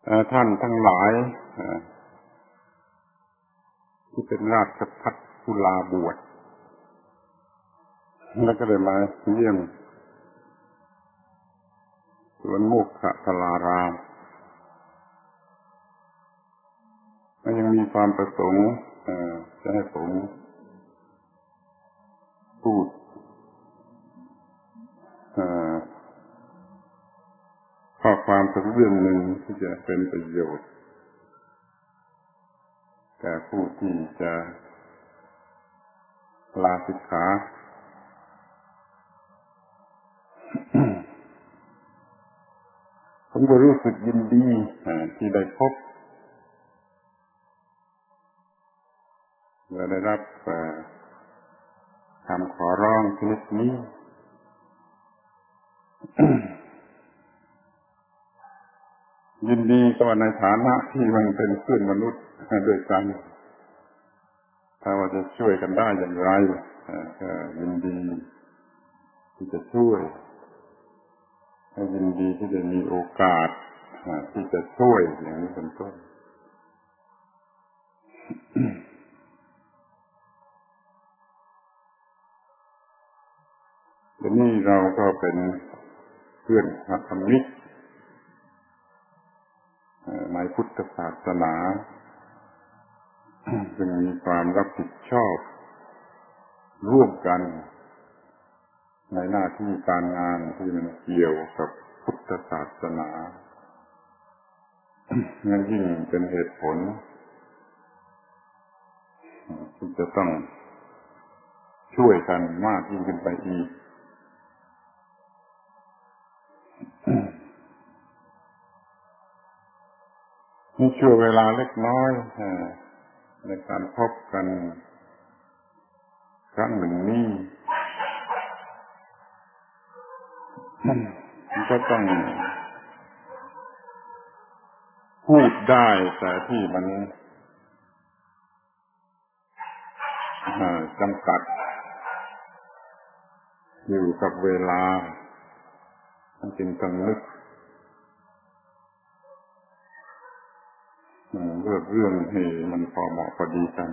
ท่านทั้งหลายที่เป็นราชภัฏตุลาบวชแล้วก็ได้มาเยี่ยมสวนโมกขทลารามและยังมีความประสงค์จะให้ผมพูดข้อความสักเรื่องหนึ่งที่จะเป็นประโยชน์แก่ผู้ที่จะลาสิกขาผมก็รู้สึกยินดีที่ได้พบและได้รับคำขอร้องชนิดนี้ ยินดีก็ในฐานะที่มันเป็นเพื่อนมนุษย์ด้วยกันถ้าว่าจะช่วยกันได้อย่างไรก็ยินดีที่จะช่วยยินดีที่จะมีโอกาสที่จะช่วยอย่างนี้เป็นต้นเดี๋ยวนี้เราก็เป็นเพื่อนธรรมิกในพุทธศาสนาจึงมีความรับผิดชอบร่วมกันในหน้าที่การงานที่มันเกี่ยวกับพุทธศาสนานั่นยิ่งเป็นเหตุผลที่จะต้องช่วยกันมากยิ่งขึ้นไปอีกนี่ช่วงเวลาเล็กน้อยในการพบกันครั้งหนึ่งนี้มันก็ต้องพูดได้แต่ที่มันจำกัดอยู่กับเวลามันจึงต้องนึกเลือกเรื่องให้มันพอเหมาะพอดีกัน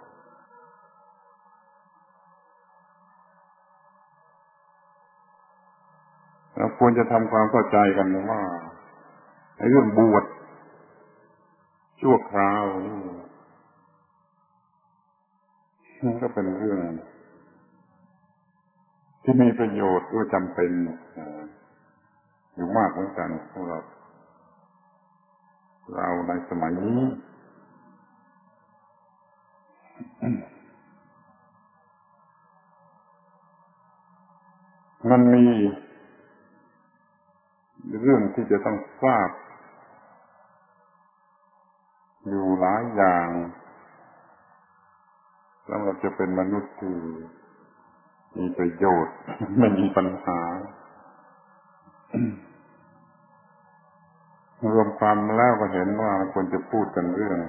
เราควรจะทำความเข้าใจกันว่าไอ้เรื่องบวชชั่วคราวนี่มันก็เป็นเรื่องที่มีประโยชน์ด้วยจำเป็นอยู่มากเหมือนกันสำหรับเราในสมัยนี้มันมีเรื่องที่จะต้องทราบอยู่หลายอย่างสำหรับจะเป็นมนุษย์ที่มีประโยชน์ไม่มีปัญหารวมความแล้วก็เห็นว่าควรจะพูดกันเรื่อง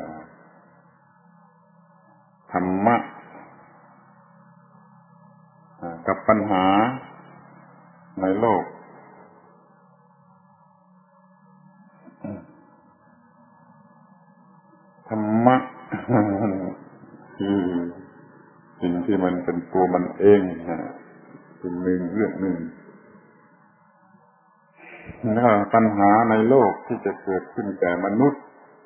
ธรรมะกับปัญหาในโลกธรรมะคือสิ่งที่มันเป็นตัวมันเองสิ่งหนึ่งเรื่องหนึ่งแล้วปัญหาในโลกที่จะเกิดขึ้นแก่มนุษย์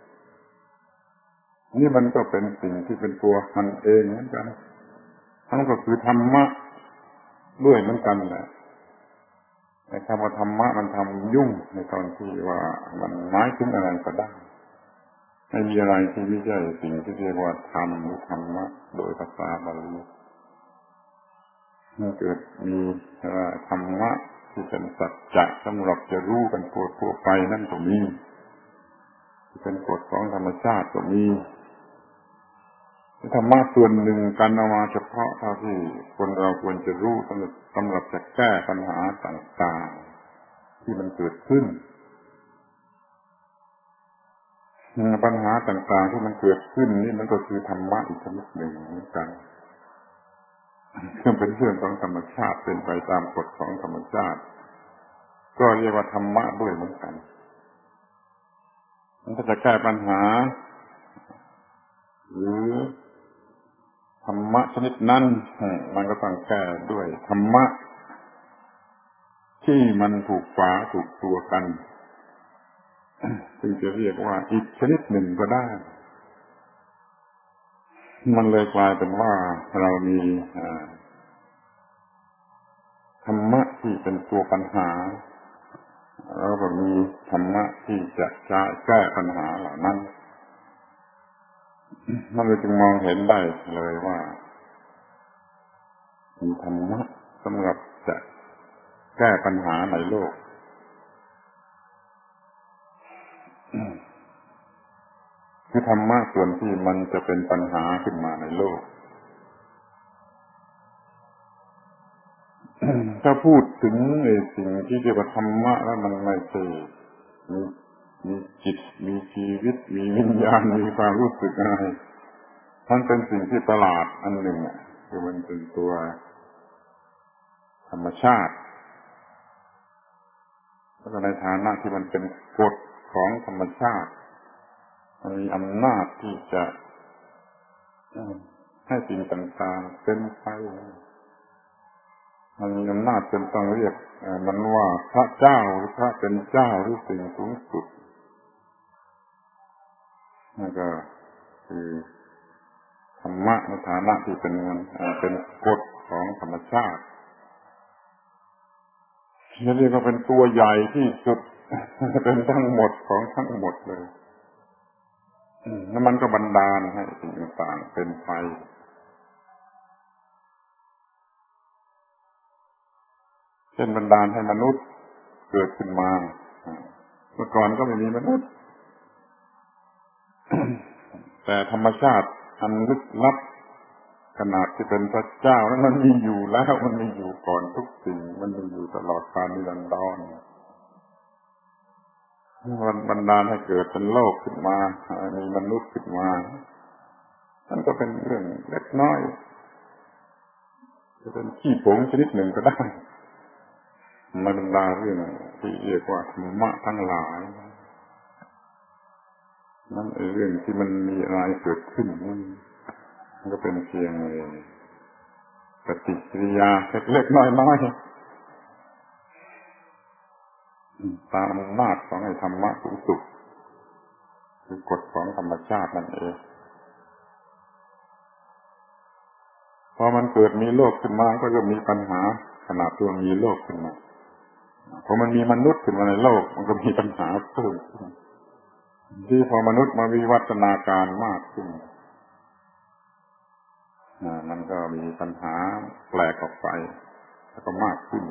นี่มันก็เป็นสิ่งที่เป็นตัวมันเองเหมือนกันทั้งก็คือธรรมะด้วยเหมือนกันแหละแต่คำว่าธรรมะมันทำยุ่งในตอนที่ว่ามันหมายถึงอะไรก็ได้ไม่มีอะไรที่ไม่ใช่สิ่งที่เรียกว่าธรรมหรือธรรมะโดยภาษาบาลีเมื่อเกิดมีธรรมะที่เป็นสัจจะสำหรับจะรู้กันทั่วไปนั่นก็มีที่เป็นกฎของธรรมชาติก็มีธรรมะส่วนหนึ่งกันเอามาเฉพาะเท่าที่คนเราควรจะรู้สำหรับจะแก้ปัญหาต่างๆที่มันเกิดขึ้นปัญหาต่างๆที่มันเกิดขึ้นนี่มันก็คือธรรมะอีกชนิดหนึ่งเหมือนกันซึ่งเป็นเรื่องของธรรมชาติเป็นไปตามกฎของธรรมชาติก็เรียกว่าธรรมะด้วยเหมือนกันถ้าจะแก้ปัญหาหรือธรรมะชนิดนั้นมันก็ต้องแก้ด้วยธรรมะที่มันถูกฝาถูกตัวกันซึ่งจะเรียกว่าอีกชนิดหนึ่งก็ได้มันเลยกลายเป็นว่าเรามีธรรมะที่เป็นตัวปัญหาแล้วก็มีธรรมะที่จะแก้ปัญหาเหล่านั้นมันเลยจึงมองเห็นได้เลยว่ามีธรรมะสำหรับจะแก้ปัญหาในโลกคือธรรมะส่วนที่มันจะเป็นปัญหาขึ้นมาในโลกถ้าพูดถึงสิ่งที่เกี่ยวกับธรรมะแล้วมันไม่ใช่มีจิตมีชีวิตมีวิญญาณมีความรู้สึกอะไรมันเป็นสิ่งที่ประหลาดอันหนึ่งคือมันเป็นตัวธรรมชาติแล้วก็ในฐานะที่มันเป็นกฎของธรรมชาติมันมีอำนาจที่จะให้สิ่งต่างๆเป็นไปมันมีอำนาจจนต้องเรียกมันว่าพระเจ้าหรือพระเป็นเจ้าหรือสิ่งสูงสุดนั่นก็คือธรรมะในฐานะที่เป็นกฎของธรรมชาติที่เรียกว่าเป็นตัวใหญ่ที่สุดเป็นทั้งหมดของทั้งหมดเลยแล้วมันก็บันดาลให้สิ่งต่างๆเป็นไปเช่นบันดาลให้มนุษย์เกิดขึ้นมาเมื่อก่อนก็ไม่มีมนุษย์แต่ธรรมชาติอันลึกลับขนาดที่เป็นพระเจ้านั้นมันมีอยู่แล้วมันมีอยู่ก่อนทุกสิ่งมันมีอยู่ตลอดกาลนิรันดรบันดาลให้เกิดเป็นโลกขึ้นมามีมนุษย์ขึ้นมานั่นก็เป็นเรื่องเล็กน้อยจะเป็นขี้ผงชนิดหนึ่งก็ได้มาบรรดาเรื่องที่เรียกว่าธรรมะทั้งหลายนั่นเรื่องที่มันมีอะไรเกิดขึ้นมันก็เป็นเพียงปฏิกิริยาเล็กๆน้อยๆตามอำนาจของไอ้ธรรมะสูงสุดคือกฎของธรรมชาตินั่นเองพอมันเกิดมีโลกขึ้นมาก็จะมีปัญหาขนาดตัวมีโลกขึ้นมาพอมันมีมนุษย์ขึ้นมาในโลกมันก็มีปัญหาเพิ่มขึ้นที่พอมนุษย์มาวิวัฒนาการมากขึ้นมันก็มีปัญหาแปลกออกไปแล้วก็มากขึ้น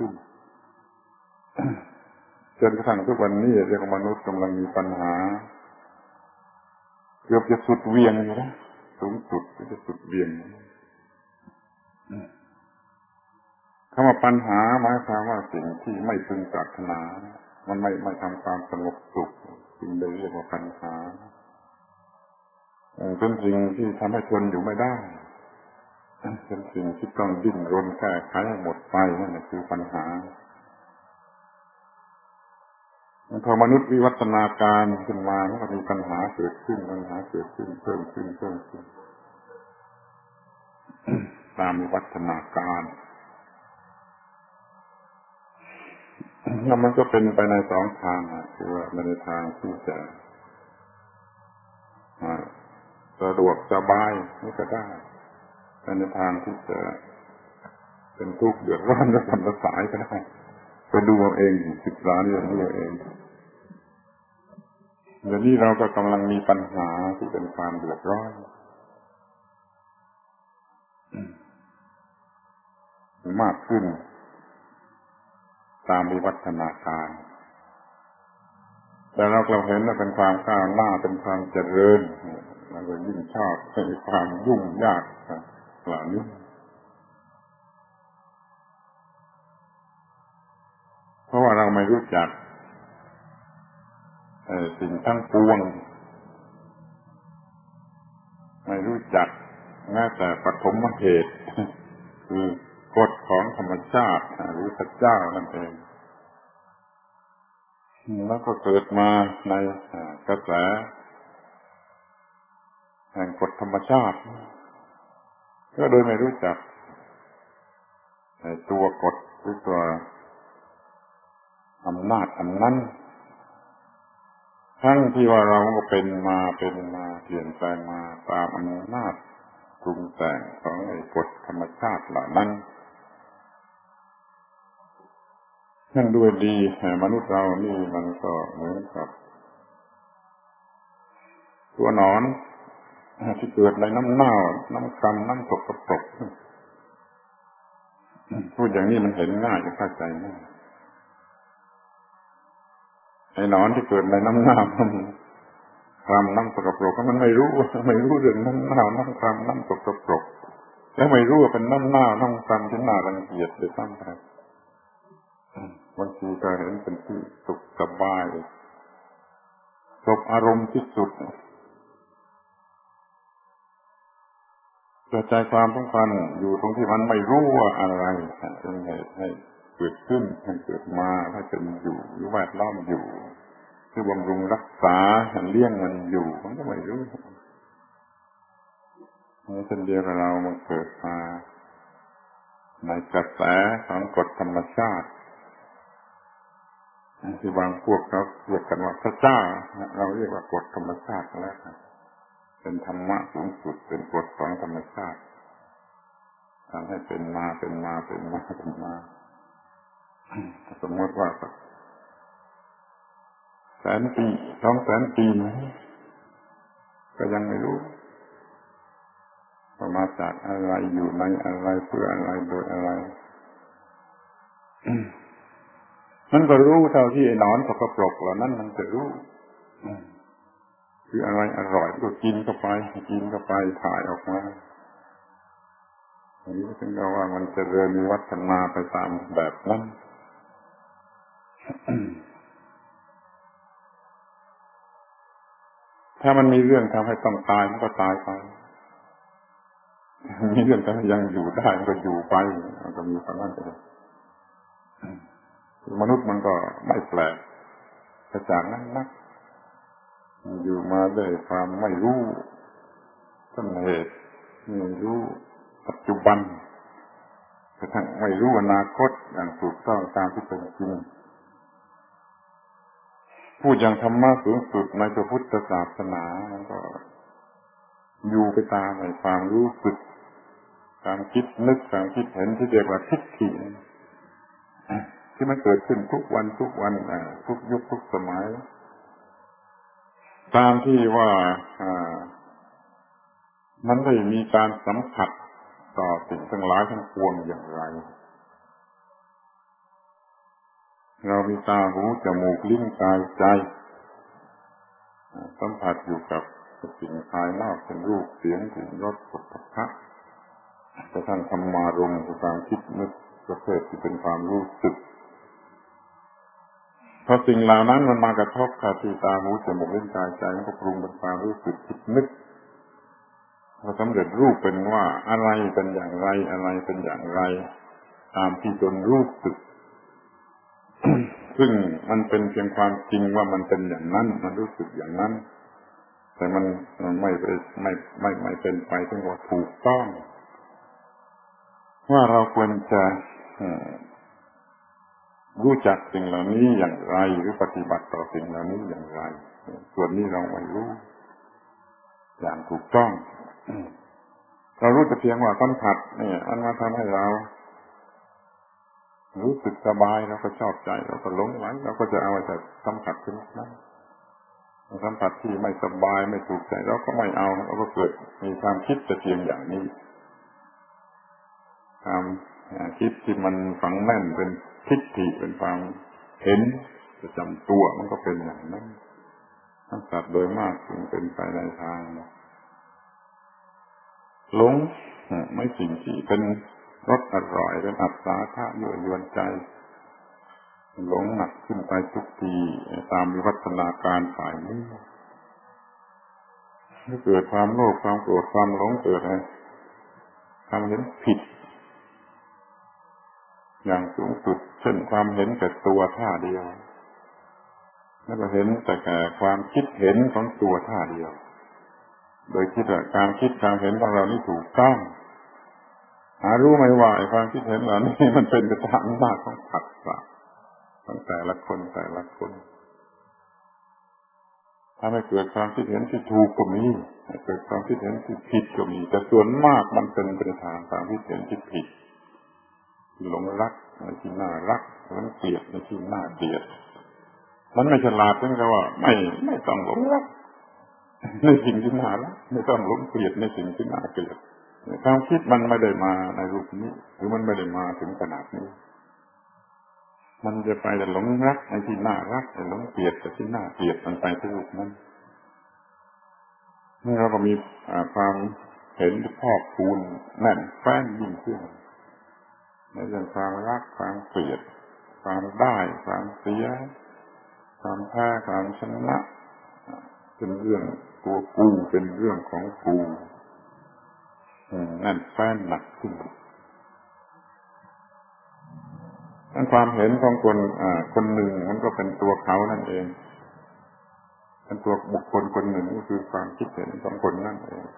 จนกระทั่งทุกวันนี้เรียกว่ามนุษย์กำลังมีปัญหาเกือบจะสุดเวียงอยู่แล้วสูงสุดจะสุดเวียงคำว่าปัญหาหมายความว่าสิ่งที่ไม่พึงปรารถนามันไม่ทำความสงบสุขจึงได้เรียกว่าปัญหาเป็นสิ่งที่ทำให้ทนอยู่ไม่ได้เป็นสิ่งที่ต้องดิ้นรนแก้ไขให้หมดไปนั่นคือปัญหาพอมนุษย์วิวัฒนาการขึ้นมามันก็มีปัญหาเกิดขึ้นเพิ่มขึ้นตามวิวัฒนาการแล้วมันก็เป็นไปในสองทางคือว่าในทางที่จะสะดวกสบายนี่ก็ได้ในทางที่จะเป็นทุกข์เดือดร้อนและสัมสายก็ได้ไปดูเอาเองศึกษาเรื่องนี้เองเดี๋ยวนี้เราก็กำลังมีปัญหาที่เป็นความเดือดร้อนมากขึ้นตามวิวัฒนาการแต่เราเห็นว่าเป็นความก้าวหน้าเป็นความเจริญเราก็ยิ่งชอบในความยุ่งยากเหล่านี้เพราะว่าเราไม่รู้จักสิ่งทั้งปวงไม่รู้จักแม้แต่ปฐมเหตุคือกฎของธรรมชาติหรือพระเจ้านั่นเองแล้วก็เกิดมาในกระแสแห่งกฎธรรมชาติก็โดยไม่รู้จักตัวกฎหรือตัวอำนาจอันนั้นทั้งที่ว่าเราก็เป็นมาเปลี่ยนแปลงมาตามอำนาจปรุงแต่งของไอ้กฎธรรมชาติเหล่านั้นนั่นด้วยดีมนุษย์เรานี่มันก็เหมือนกับตัวหนอนที่เกิดในน้ำเน่าน้ำคร่ำน้ำสกปรกพูดอย่างนี้มันเห็นง่ายจะเข้าใจง่ายไอ้หนอนที่เกิดในน้ำเน่าน้ำคร่ำน้ำสกปรกมันไม่รู้เรื่องน้ำเน่าน้ำคร่ำน้ำสกปรกแล้วไม่รู้ว่าเป็นน้ำเน่าน้ำคร่ำที่น่ารังเกียจเลยซ้ำไปบางทีก็เห็นเป็นที่สุขสบายสบอารมณ์ที่สุดแต่ใจความสำคัญอยู่ตรงที่มันไม่รู้ว่าอะไรเป็นเหตุให้เกิดขึ้นให้เกิดมาให้เป็นอยู่หรือแวดล้อมอยู่คือบำรุงรักษาเลี้ยงมันอยู่มันก็ไม่รู้นี่เช่นเดียวกับเรามันเกิดมาในกระแสของกฎธรรมชาติที่บางพวกเขาเรียกกันว่าพระเจ้าเราเรียกว่ากฎธรรมชาติแล้วเป็นธรรมะสูงสุดเป็นกฎของธรรมชาติทำให้เป็นมาสมมติว่า100,000 ปี200,000 ปีก็ยังไม่รู้ว่ามาจากอะไรอยู่ในอะไรเพื่ออะไรโดยอะไรมันก็รู้เท่าที่ไอ้หนอนสกปรกเหล่านั้นมันจะรู้คืออะไรอร่อยก็กินเข้าไปถ่ายออกมาอันนี้ถึงจะว่ามันจะเริ่มมีวัฒนาไปตามแบบนั้นถ้ามันมีเรื่องทำให้ต้องตายมันก็ตายไปมีเรื่องทำให้ยังอยู่ได้มันก็อยู่ไปมันก็มีความนั้นไปเลยมนุษย์มันก็ไม่แปลกจากนั้นนักอยู่มาด้วยความไม่รู้ต้นเหตุไม่รู้ปัจจุบันกระทั่งไม่รู้อนาคตอย่างถูกต้องตามที่เป็นจริงพูดอย่างธรรมะสูงสุดในพระพุทธศาสนามันก็อยู่ไปตามความรู้สึกความคิดนึกความคิดเห็นที่เรียกว่าทิฏฐิที่มันเกิดขึ้นทุกวันทุกยุคทุกสมัยตามที่ว่ามันได้มีการสัมผัสต่อสิ่งทั้งหลายทั้งปวงอย่างไรเรามีตาหูจมูกลิ้นกายใจสัมผัสอยู่กับสิ่งภายนอกเป็นรูปเสียงกลิ่นรสโผฏฐัพพะกระทั่งธรรมารมณ์ความคิดนึกประเภทที่เป็นความรู้สึกพอสิ่งเหล่านั้นมันมากระทบกับที่ตาหูจมูกลิ้นกายใจมันก็ปรุงเป็นความรู้สึกคิดนึกพอสำเร็จรูปเป็นว่าอะไรเป็นอย่างไรอะไรเป็นอย่างไรตามที่ตนรู้สึก ซึ่งมันเป็นเพียงความจริงว่ามันเป็นอย่างนั้นมันรู้สึกอย่างนั้นแต่มันไม่เป็นไปถึงว่าถูกต้องว่าเราควรจะรู้จักสิ่งเหล่านี้อย่างไรหรือปฏิบัติต่อสิ่งเหล่านี้อย่างไรส่วนนี้เราไม่รู้อย่างถูกต้องเรารู้แต่เพียงว่าสัมผัสนี่มันมาทำให้เรารู้สึกสบายเราก็ชอบใจเราก็หลงไหลเราก็จะเอาแต่สัมผัสชนิดนั้นสัมผัสที่ไม่สบายไม่ถูกใจเราก็ไม่เอาเราก็เกิดมีความคิดแต่เพียงอย่างนี้ความคิดที่มันฝังแน่นเป็นทิฏฐิเป็นความเห็นประจำตัวมันก็เป็นอย่างนั้นทั้งสัตว์โดยมากจึงเป็นไปในทางหลงไม่สิ่งที่เป็นรสอร่อยเป็นอัศธายั่วยวนใจหลงหนักขึ้นไปทุกทีตามวิวัฒนาการฝ่ายนี้เกิดความโลภความโกรธความหลงเกิดความเห็นผิดอย่างสูงสุดเช่นความเห็นแก่ตัวท่าเดียวแล้วก็เห็นแต่แก่ความคิดเห็นของตัวท่าเดียวโดยคิดว่าการคิดการเห็นของเรานี่ถูกต้องหารู้ไหมว่าไอ้ความคิดเห็นเหล่านี้มันเป็นไปตามอำนาจของผัสสะของแต่ละคนถ้าไม่เกิดความคิดเห็นที่ถูกก็มีเกิดความคิดเห็นที่ผิดก็มีแต่ส่วนมากมันเป็นไปทางความคิดเห็นที่ผิดหลงรักในที่น่ารักหลงเกลียดในที่น่าเกลียดมันไม่ฉลาดถึงกับว่าไม่ต้องหลงรักในสิ่งที่น่ารักไม่ต้องหลงเกลียดในสิ่งที่น่าเกลียดความคิดมันไม่ได้มาในรูปนี้หรือมันไม่ได้มาถึงขนาดนี้มันจะไปแต่หลงรักในที่น่ารักแต่หลงเกลียดแต่ที่น่าเกลียดมันไปที่รูปนั้นนี่เราก็มีความเห็นที่พอกพูนแน่นแฟ้นยิ่งขึ้นในเรื่องความรักความเกลียดความได้ความเสียความแพ้ความชนะเป็นเรื่องตัวกูเป็นเรื่องของกูนั่นแฟ้นหนักขึ้นทั้งความเห็นของคนหนึ่งมันก็เป็นตัวเขานั่นเองเป็นตัวบุคคลคนหนึ่งก็คือความคิดเห็นของคนนั่นเอง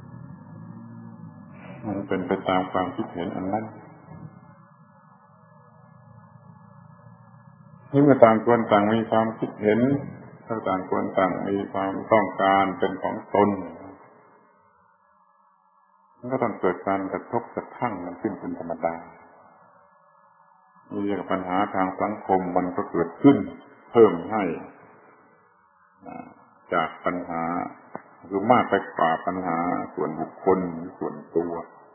มันเป็นไปตามความคิดเห็นอันนั้นนี่เมื่อต่างคนต่างมีความคิดเห็นถ้าต่างคนต่างมีความต้องการเป็นของตนมันก็ต้องเกิดการกระทบกระทั่งมันขึ้นเป็นธรรมดามีปัญหาทางสังคมมันก็เกิดขึ้นเพิ่มให้จากปัญหาหรือมากไปกว่าปัญหาส่วนบุคคลหรือส่วนตัว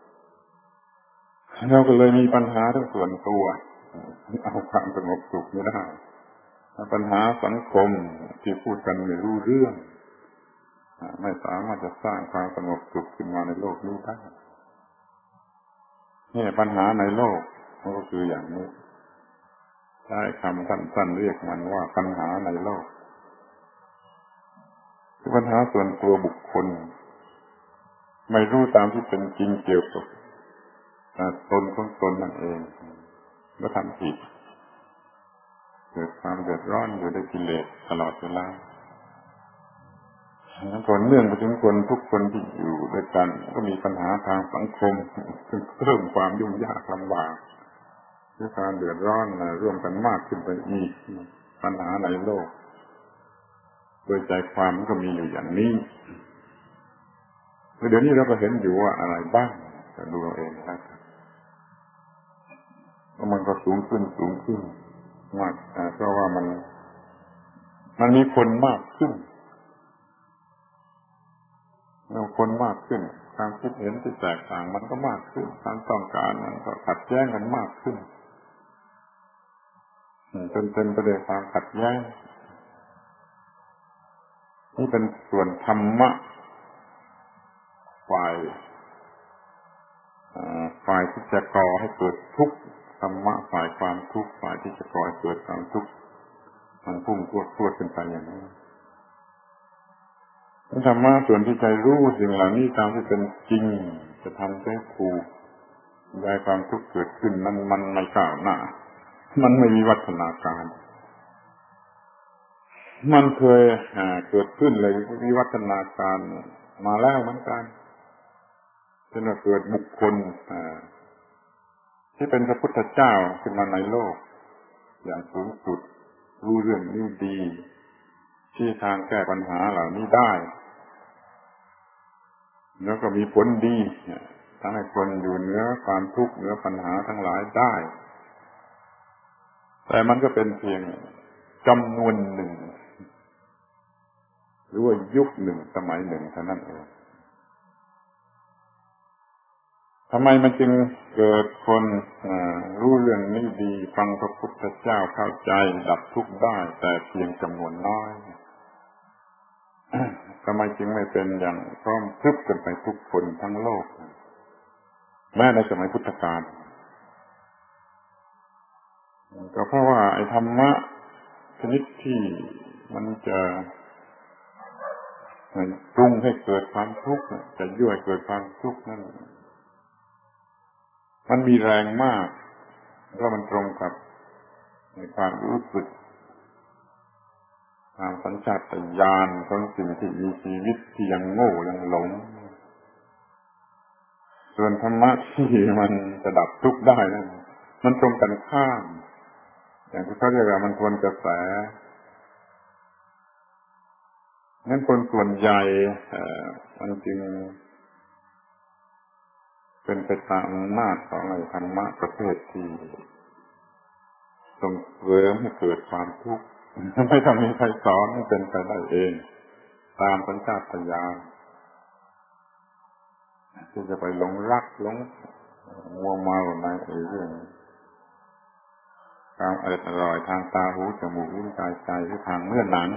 เราก็เลยมีปัญหาทั้งส่วนตัวเอาความสงบสุขไม่ได้ปัญหาสังคมที่พูดกันไม่รู้เรื่องไม่สามารถจะสร้างความสงบสุขขึ้นมาในโลกนี้ได้นี่ปัญหาในโลกมันก็คืออย่างนี้ใช้คำสั้นๆเรียกมันว่าปัญหาในโลกคือปัญหาส่วนตัวบุคคลไม่รู้ตามที่เป็นจริงเกี่ยวกับตนของตนนั่นเองก็ทำผิดเกิดความเดือดร้อนอยู่ในกิเลสตลอดเวลาผลเนื่องไปถึงคนทุกคนที่อยู่ด้วยกันก็มีปัญหาทางสังคมซึ่งเพิ่มความยุ่งยากลำบากด้วยการเดือดร้อนร่วมกันมากขึ้นไปอีกปัญหาในโลกโดยใจความมันก็มีอยู่อย่างนี้เดี๋ยวนี้เราก็เห็นอยู่ว่าอะไรบ้างจะดูเราเองนะครับแล้วมันก็สูงขึ้นมากเพราะว่ามันมีคนมากขึ้นคนมากขึ้นความคิดเห็นที่แตกต่างมันก็มากขึ้นการต้องการมันก็ขัดแย้งกันมากขึ้นจนเต็มไปด้วยความขัดแย้งนี่เป็นส่วนธรรมะฝ่ายที่จะก่อให้เกิดทุกข์ธรรมะฝ่ายความทุกข์ฝ่ายที่จะก่อให้เกิดความทุกข์มันพุ่งพรวดขึ้นไปอย่างนี้ธรรมะส่วนที่ใจรู้สิ่งเหล่านี้ตามที่เป็นจริงจะทำให้ถูกได้ความทุกข์เกิดขึ้นนั้นมันไม่ก้าวหน้ามันไม่มีวัฒนาการมันเคยเกิดขึ้นเลยวิวัฒนาการมาแล้วเหมือนกันจนเกิดบุคคลที่เป็นพระพุทธเจ้าขึ้นมาในโลกอย่างสูงสุดรู้เรื่องนี้ดีที่ทางแก้ปัญหาเหล่านี้ได้แล้วก็มีผลดีทำให้คนอยู่เหนือความทุกข์เหนือปัญหาทั้งหลายได้แต่มันก็เป็นเพียงจำนวนหนึ่งหรือว่ายุคหนึ่งสมัยหนึ่งเท่านั้นเองทำไมมันจึงเกิดคนรู้เรื่องนี้ดีฟังพระพุทธเจ้าเข้าใจดับทุกข์ได้แต่เพียงจำนวนน้อยทำไมจึงไม่เป็นอย่างพร้อมพรึบกันไปทุกคนทั้งโลกแม้ในสมัยพุทธกาลก็เพราะว่าไอ้ธรรมะชนิดที่มันจะปรุงให้เกิดความทุกข์จะยั่วให้เกิดความทุกข์นั่นมันมีแรงมากเพราะมันตรงกับในความรู้สึกตามสัญชาตญาณของสิ่งที่มีชีวิตที่ยังโง่ยังหลงส่วนธรรมะที่มันจะดับทุกข์ได้นั่นมันตรงกันข้ามอย่างที่เขาเรียกว่ามันทวนกระแสงั้นคนส่วนใหญ่มันจึงเป็นไปตามอำนาจของไอ้ธรรมะประเภทที่ส่งเสริมให้เกิดความทุกข์ไม่ต้องมีใครสอนมันเป็นไปได้เองตามสัญชาตญาณที่จะไปหลงรักหลงมัวเมาในเรื่องความอร่อยทางตาหูจมูกลิ้นกายใจหรือทางเนื้อหนัง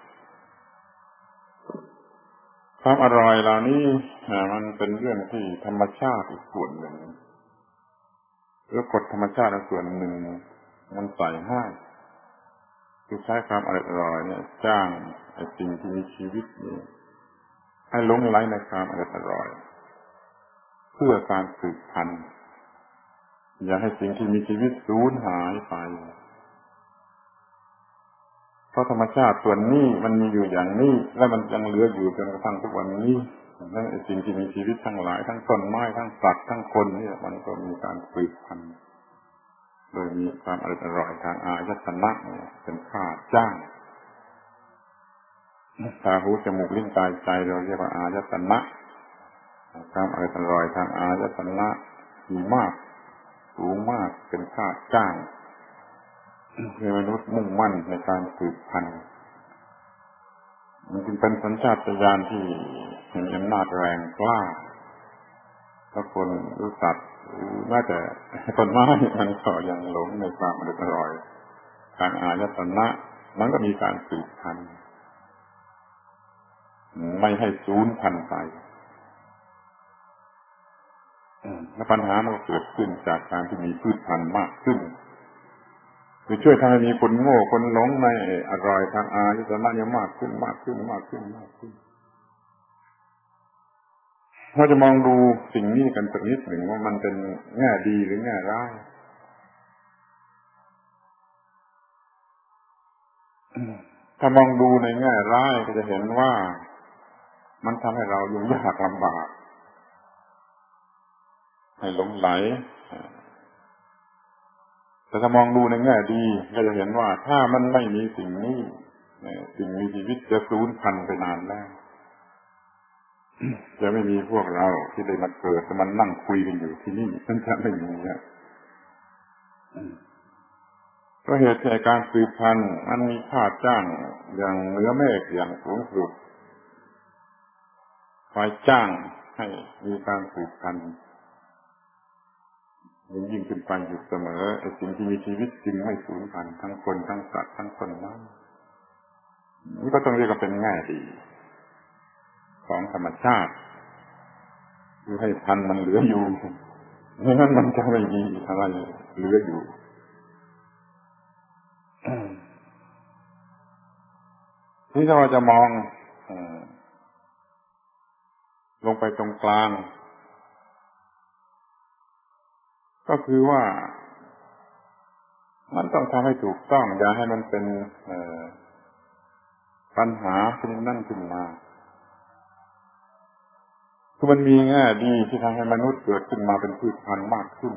ความอร่อยเหล่านี้มันเป็นเรื่องที่ธรรมชาติอีกส่วนหนึ่งหรือกฎธรรมชาติอีกส่วนหนึ่งมันใส่ให้คือใช้ความอร่อยเนี่ยจ้างไอ้สิ่งที่มีชีวิตนี่ให้หลงไหลในความอร่อยเพื่อการสืบพันธุ์อย่าให้สิ่งที่มีชีวิตสูญหายไปเพราะธรรมชาติส่วนนี้มันมีอยู่อย่างนี้และมันยังเหลืออยู่จนกระทั่งทุกวันนี้และไอ้สิ่งที่มีชีวิตทั้งหลายทั้งต้นไม้ทั้งสัตว์ทั้งคนนี่มันก็มีการสืบพันธุ์โดยมีความอร่อยทางอายตนะเป็นค่าจ้างตาหูจมูกลิ้นกายใจเราเรียกว่าอายตนะความอร่อยทางอายตนะมีมากสูงมากเป็นค่าจ้างให้มนุษย์มุ่งมั่นในการสืบพันธุ์มันจึงเป็นสัญชาตญาณที่มีอำนาจแรงกล้าถ้าคนรู้สัตว์แม้แต่ต้นไม้มันก็ยังหลงในความอร่อยทางอายตนะมันก็มีการสืบพันธุ์ไม่ให้สูญพันธุ์ไปและปัญหามันก็เกิดขึ้นจากการที่มีพืชพันธุ์มากขึ้นคือช่วยทำให้มีคนโง่คนหลงในอร่อยทางอายตนะเนี่ยมากขึ้นเราจะมองดูสิ่งนี้กันสักนิดหนึ่งว่ามันเป็นแง่ดีหรือแง่ร้ายถ้ามองดูในแง่ร้ายก็จะเห็นว่ามันทำให้เรายุ่งยากลำบากให้หลงไหลแต่ถ้ามองดูในแง่ดีก็จะเห็นว่าถ้ามันไม่มีสิ่งนี้สิ่งมีชีวิตจะสูญพันธุ์ไปนานแล้วจะไม่มีพวกเราที่ได้มาเกิดจะมานั่งคุยกันอยู่ที่นี่มันจะไม่มีเพราะเหตุจากการสืบพันธุ์มันมีค่าจ้างอย่างเหนือเมฆอย่างสูงสุดคอยจ้างให้มีการสืบพันธุ์ยิ่งขึ้นไปอยู่เสมอไอ้สิ่งที่มีชีวิตจึงไม่สูญพันธุ์ทั้งคนทั้งสัตว์ทั้งคนนั้นนี่ก็ต้องเรียกว่าเป็นแง่ดีของธรรมชาติคือให้พันธุ์มันเหลืออยู่ไม่งั้นมันจะไม่มีอะไรเหลืออยู่ที่เราจะมองลงไปตรงกลางก็คือว่ามันต้องทำให้ถูกต้องอย่าให้มันเป็นปัญหาขึ้นนั่นขึ้นมาคือมันมีแง่ดีที่ทำให้มนุษย์เกิดขึ้นมาเป็นพืชพันธุ์มากขึ้น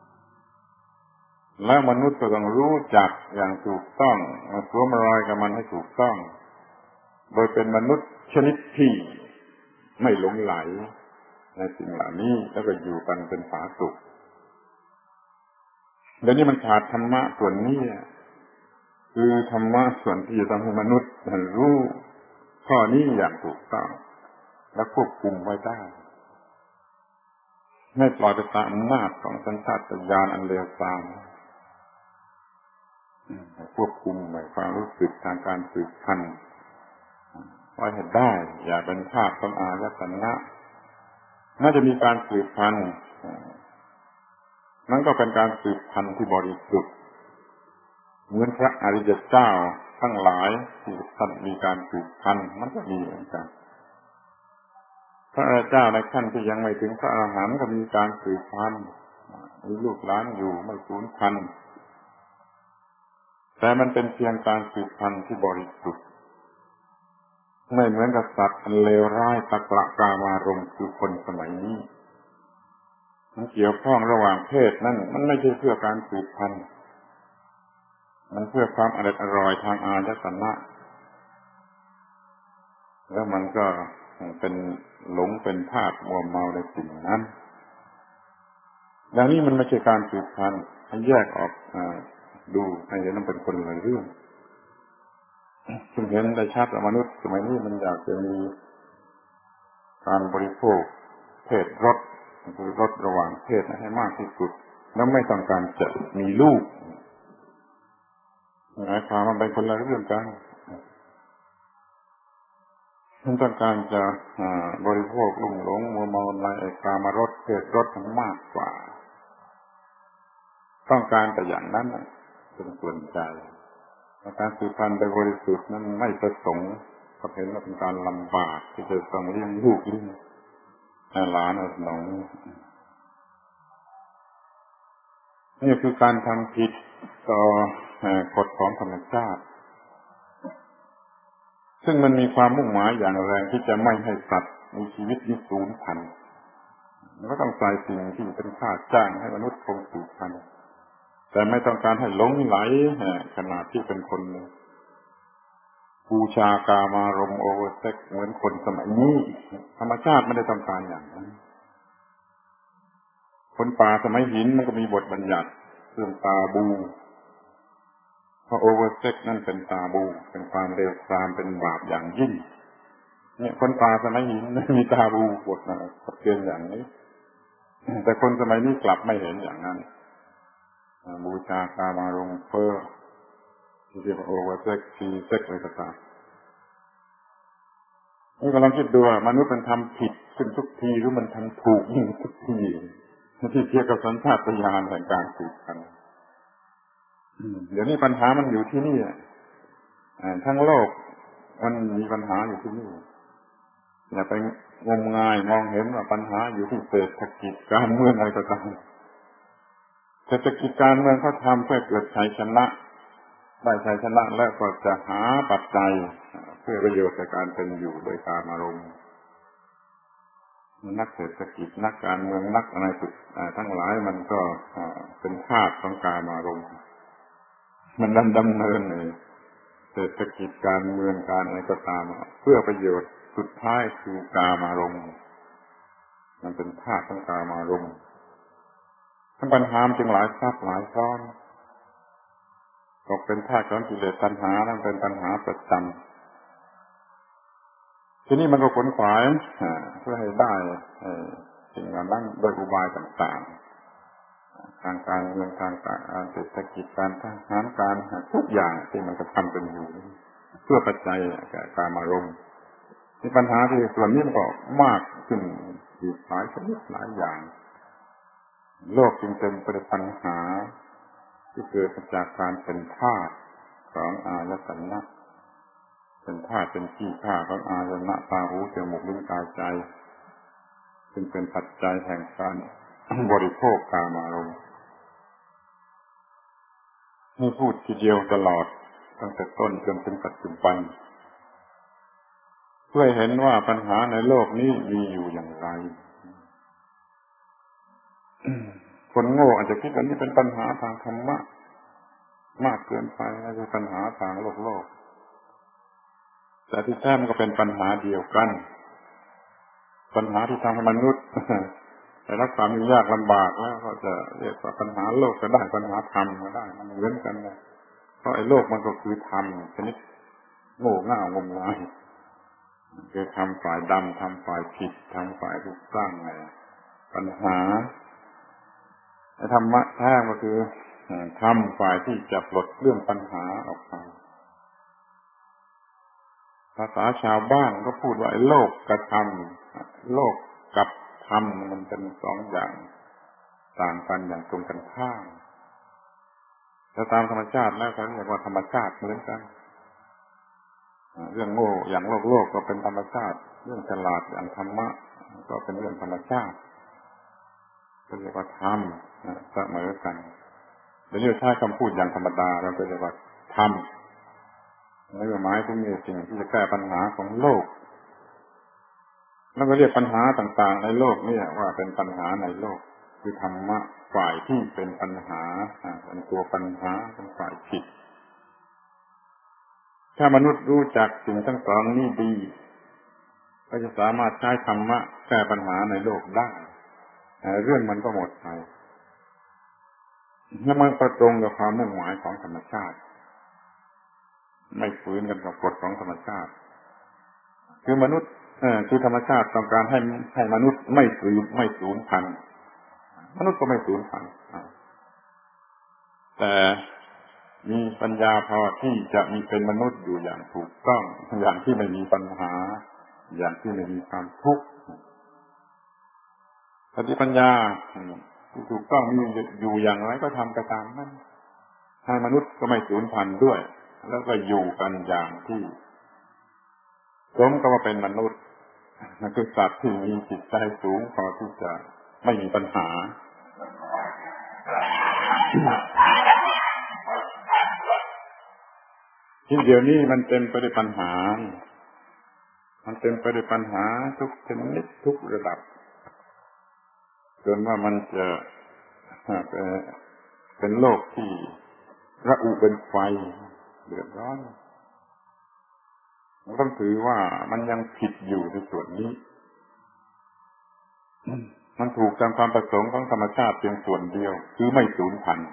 แล้วมนุษย์ก็ต้องรู้จักอย่างถูกต้องมาสวมรอยกับมันให้ถูกต้องโดยเป็นมนุษย์ชนิดที่ไม่หลงไหลในสิ่งเหล่านี้แล้วก็อยู่กันเป็นผาสุกเดี๋ยวนี้มันขาดธรรมะส่วนนี้คือธรรมะส่วนที่จะทำให้มนุษย์รู้ข้อนี้อย่างถูกต้องและควบคุมไว้ได้ไม่ปล่อยไปตามอำนาจของสัญชาตญาณอันเลวทรามควบคุมในความรู้สึกทางการสืบพันธุ์ไว้ให้ได้อย่าเป็นธาตุของอายตนะน่าจะมีการสืบพันธุ์นั่นก็เป็นการสืบพันธุ์ที่บริสุทธิ์เหมือนพระอริยเจ้าทั้งหลายที่ท่านมีการสืบพันธุ์มันก็มีเหมือนกันพระอริยเจ้าในขั้นที่ยังไม่ถึงพระอรหันต์ก็มีการสืบพันธุ์มีลูกหลานอยู่ไม่สูญพันธุ์แต่มันเป็นเพียงการสืบพันธุ์ที่บริสุทธิ์ไม่เหมือนกับสัตว์อันเลวร้ายตะกละกามารมณ์คือคนสมัยนี้มันเกี่ยวข้องระหว่างเพศนั่นมันไม่ใช่เพื่อการสืบพันธุ์มันเพื่อความอร่อยทางอายตนะแล้วมันก็เป็นหลงเป็นทาสมัวเมาในสิ่งนั้นดังนี้มันไม่ใช่การสืบพันธุ์ให้แยกออกดูให้เห็นมันเป็นคนละเรื่องซึ่งเห็นได้ชัดว่ามนุษย์สมัยนี้มันอยากจะมีการบริโภคเพศรสคือรสระหว่างเพศให้มากที่สุดแล้วไม่ต้องการจะมีลูกหมายความว่าเป็นคนละเรื่องกันมันต้องการจะบริโภคลุ่มหลงมัวเมาในกามรสเพศรสมากกว่าต้องการแต่อย่างนั้นเป็นส่วนใจการสืบพันธุ์โดยบริสุทธิ์นั้นไม่ประสงค์ก็เห็นว่าเป็นการลำบากที่จะต้องเลี้ยงลูกเลี้ยงหลานหนองนี่คือการทำผิดต่อกฎของธรรมชาติซึ่งมันมีความมุ่งหมายอย่างแรงที่จะไม่ให้สัตว์มีชีวิตนี้สูญพันธุ์มันก็ต้องใส่สิ่งที่เป็นค่าจ้างให้มนุษย์คงสืบพันธุ์แต่ไม่ต้องการให้หลงไหลขนาดที่เป็นคนบูชากามารมณ์โอเวอร์เซ็กเหมือนคนสมัยนี้ธรรมชาติไม่ได้ต้องการอย่างนั้นคนป่าสมัยหินมันก็มีบทบัญญัติเรื่องตาบูเพราะโอเวอร์เซ็กนั่นเป็นตาบูเป็นความเลวทรามเป็นบาปอย่างยิ่งเนี่ยคนป่าสมัยหินมีตาบูบทกฎเกณฑ์อย่างนี้แต่คนสมัยนี้กลับไม่เห็นอย่างนั้นบูชากามารมณ์เพ้อที่เรียกว่าโอเวอร์เซ็กซีเซ็กอะไรก็ตามนี่กำลังคิดดูว่ามนุษย์มันทำผิดขึ้นทุกทีหรือมันทำถูกยิ่งทุกทีที่เกี่ยวกับสัญชาตญาณแห่งการสืบพันธุ์เดี๋ยวนี้ปัญหามันอยู่ที่นี่ทั้งโลกมันมีปัญหาอยู่ที่นี่อย่าไปงมงายมองเห็นว่าปัญหาอยู่ที่เศรษฐกิจการเมืองอะไรก็ตามเศรษฐกิจการเมืองเขาทำเพื่อเกิดชัยชนะได้ชัยชนะแล้วก็จะหาปัจจัยเพื่อประโยชน์ในการเป็นอยู่โดยกามารมณ์นักเศรษฐกิจนักการเมืองนักอะไรทั้งหลายมันก็เป็นทาสของกามารมณ์มันดำเนินเศรษฐกิจการเมืองการอะไรก็ตามเพื่อประโยชน์สุดท้ายคือกามารมณ์มันเป็นทาสของกามารมณ์ทั้งปัญหาจึงหลายซับหลายซ้อนตกเป็นทาสของกิเลสตัณหานั่นเป็นปัญหาประจำทีนี้มันก็ขวนขวายเพื่อให้ได้สิ่งนั้นโดยอุบายต่างๆทางการเมืองทางการเศรษฐกิจการทหารการทุกอย่างที่มันจะทำเป็นอยู่เพื่อปัจจัยแก่กามารมณ์ที่ปัญหาที่ส่วนนี้มันก็มากขึ้นอีกหลายชนิดหลายอย่างโลกจึงเต็มไปด้วยปัญหาที่เกิดจากการเป็นทาสของอายตนะเป็นธาตุเป็นขี้ข้าของอายตนะตาหูจมูกลิ้นกายใจซึ่งเป็นปัจจัยแห่งการบริโภคกามารมณ์นี่พูดทีเดียวตลอดตั้งแต่ต้นจนถึงปัจจุบันเพื่อเห็นว่าปัญหาในโลกนี้มีอยู่อย่างไรคนโง่อาจจะคิดว่านี่เป็นปัญหาทางธรรมะมากเกินไปไม่ใช่ปัญหาทางโลกแต่ที่แท้มันก็เป็นปัญหาเดียวกันปัญหาที่ทำให้มนุษย์ได้รับความยุ่งยากลำบากแล้วก็จะเรียกว่าปัญหาโลกก็ได้ปัญหาธรรมก็ได้มันเหมือนกันเลยเพราะไอ้โลกมันก็คือธรรมชนิดโง่เง่างมงายคือทำฝ่ายดำทำฝ่ายผิดทำฝ่ายถูกสร้างไงปัญหาธรรมะแท้ก็คือทำฝ่ายที่จะปลดเรื่องปัญหาออกไปภาษาชาวบ้านก็พูดว่าโลกกับธรรมโลกกับธรรมมันเป็นสองอย่างต่างกันอย่างตรงกันข้ามแต่ตามธรรมชาติแล้วเขาเรียกว่าธรรมชาติเหมือนกันเรื่องโง่อย่างโลกก็เป็นธรรมชาติเรื่องฉลาดอย่างธรรมะก็เป็นเรื่องธรรมชาติก็เรียกว่าธรรมเสมอกันเดี๋ยวนี้ใช้คำพูดอย่างธรรมดาเราก็เรียกว่าธรรมเรื่องหมายถึงสิ่งที่จะแก้ปัญหาของโลกแล้วก็เรียกปัญหาต่างๆในโลกนี่ว่าเป็นปัญหาในโลกคือธรรมะฝ่ายที่เป็นปัญหาเป็นตัวปัญหาเป็นฝ่ายผิดถ้ามนุษย์รู้จักสิ่งทั้งสองนี้ดีก็จะสามารถใช้ธรรมะแก้ปัญหาในโลกได้เรื่องมันก็หมดไปแล้วมันประตรงกับความมุ่งหมายของธรรมชาติไม่ฝืนกันกับกฎของธรรมชาติคือมนุษย์คือธรรมชาติต้องการให้มนุษย์ไม่สูญพันธุ์มนุษย์ก็ไม่สูญพันธุ์แต่มีปัญญาพอที่จะมีเป็นมนุษย์อยู่อย่างถูกต้องอย่างที่ไม่มีปัญหาอย่างที่ไม่มีความทุกข์สติปัญญาที่ถูกต้องมีอยู่อย่างไรก็ทำไปตามนั้นให้มนุษย์ก็ไม่สูญพันธุ์ด้วยแล้วก็อยู่กันอย่างที่สมกับว่าเป็นมนุษย์นั่นคือสัตว์ที่มีจิตใจสูงพอที่จะไม่มีปัญหาที่เดี๋ยวนี้มันเต็มไปด้วยปัญหามันเต็มไปด้วยปัญหาทุกชนิดทุกระดับจนว่ามันจะเป็นโลกที่ระอุเป็นไฟเดือดร้อนต้องถือว่ามันยังผิดอยู่ในส่วนนี้มันถูกตามความประสงค์ของธรรมชาติเพียงส่วนเดียวคือไม่สูญพันธุ์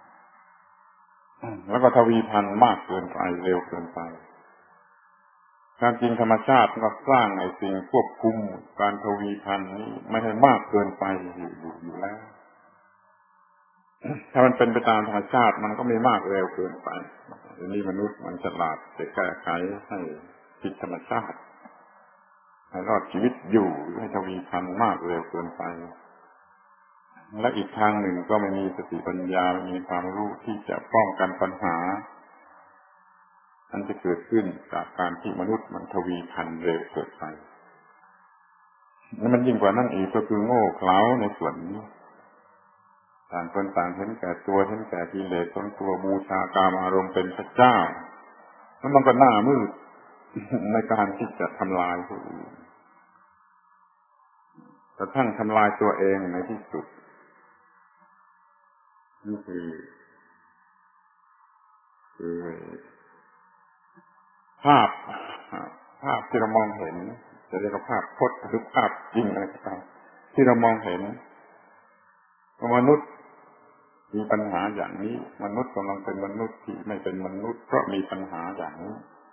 แล้วก็ทวีพันธุ์มากเกินไปเร็วเกินไปการจริงธรรมชาติก็สร้างไอ้สิ่งควบคุมการทวีพันธุ์นี้ไม่ให้มากเกินไปอยู่แล้วถ้ามันเป็นไปตามธรรมชาติมันก็ไม่มากเร็วเกินไปทีนี้มนุษย์มันฉลาดจะแก้ไขให้ผิดธรรมชาติให้รอดชีวิตอยู่ให้ทวีพันธุ์มากเร็วเกินไปและอีกทางหนึ่งก็ไม่มีสติปัญญาไม่มีความรู้ที่จะป้องกันปัญหาอันจะเกิดขึ้นจากการที่มนุษย์มันทวีพันธุ์เร็วเกินไปแล้วมันยิ่งกว่านั้นอีกก็คือโง่เขลาในส่วนนี้ต่างคนต่างเห็นแก่ตัวเห็นแก่กิเลสของตัวบูชากามอารมณ์เป็นพระเจ้าแล้วมันก็หน้ามืดในการที่จะทำลายผู้อื่นกระทั่งทำลายตัวเองในที่สุดนี่คือภาพที่เรามองเห็นจะเรียกว่าภาพพจน์หรือภาพจริงอะไรก็ตามที่เรามองเห็นมนุษย์มีปัญหาอย่างนี้มนุษย์กำลังเป็นมนุษย์ที่ไม่เป็นมนุษย์เพราะมีปัญหาอย่างนี้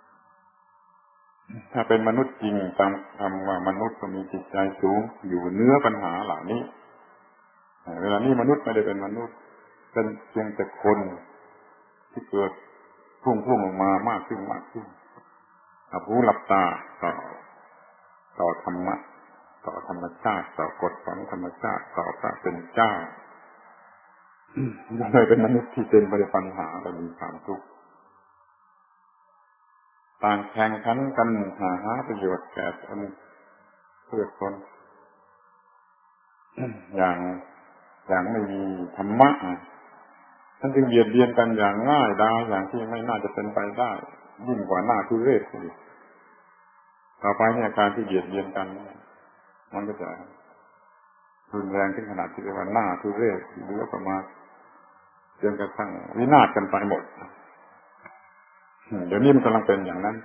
ถ้าเป็นมนุษย์จริงตามคำว่ามนุษย์ก็มีจิตใจสูงอยู่เหนือปัญหาเหล่านี้เวลานี้มนุษย์ไม่ได้เป็นมนุษย์เป็นเพียงแต่คนที่เกิดพุ่งออกมามากขึ้นเอาหูหลับตาต่อธรรมะต่อธรรมชาติต่อกฎของธรรมชาติต่อพระเป็นเจ้าเลยเป็นมนุษย์ที่เต็มไปด้วยปัญหาและมีความทุกข์ต่างแข่งขันกันหาประโยชน์แก่ตนเพื่อคนอย่างไม่มีธรรมะท่านจึงเบียดเบียนกันอย่างง่ายดายอย่างที่ไม่น่าจะเป็นไปได้ยิ่งกว่าหน้าทุเรศอีกต่อไปเนี่ยการที่เบียดเบียนกันมันก็จะรุนแรงถึงขนาดที่เรียกว่าหน้าทุเรศหรือประมาณจนกระทั่งวินาศกันไปหมดเดี๋ยวนี้มันกำลังเป็นอย่างนั้น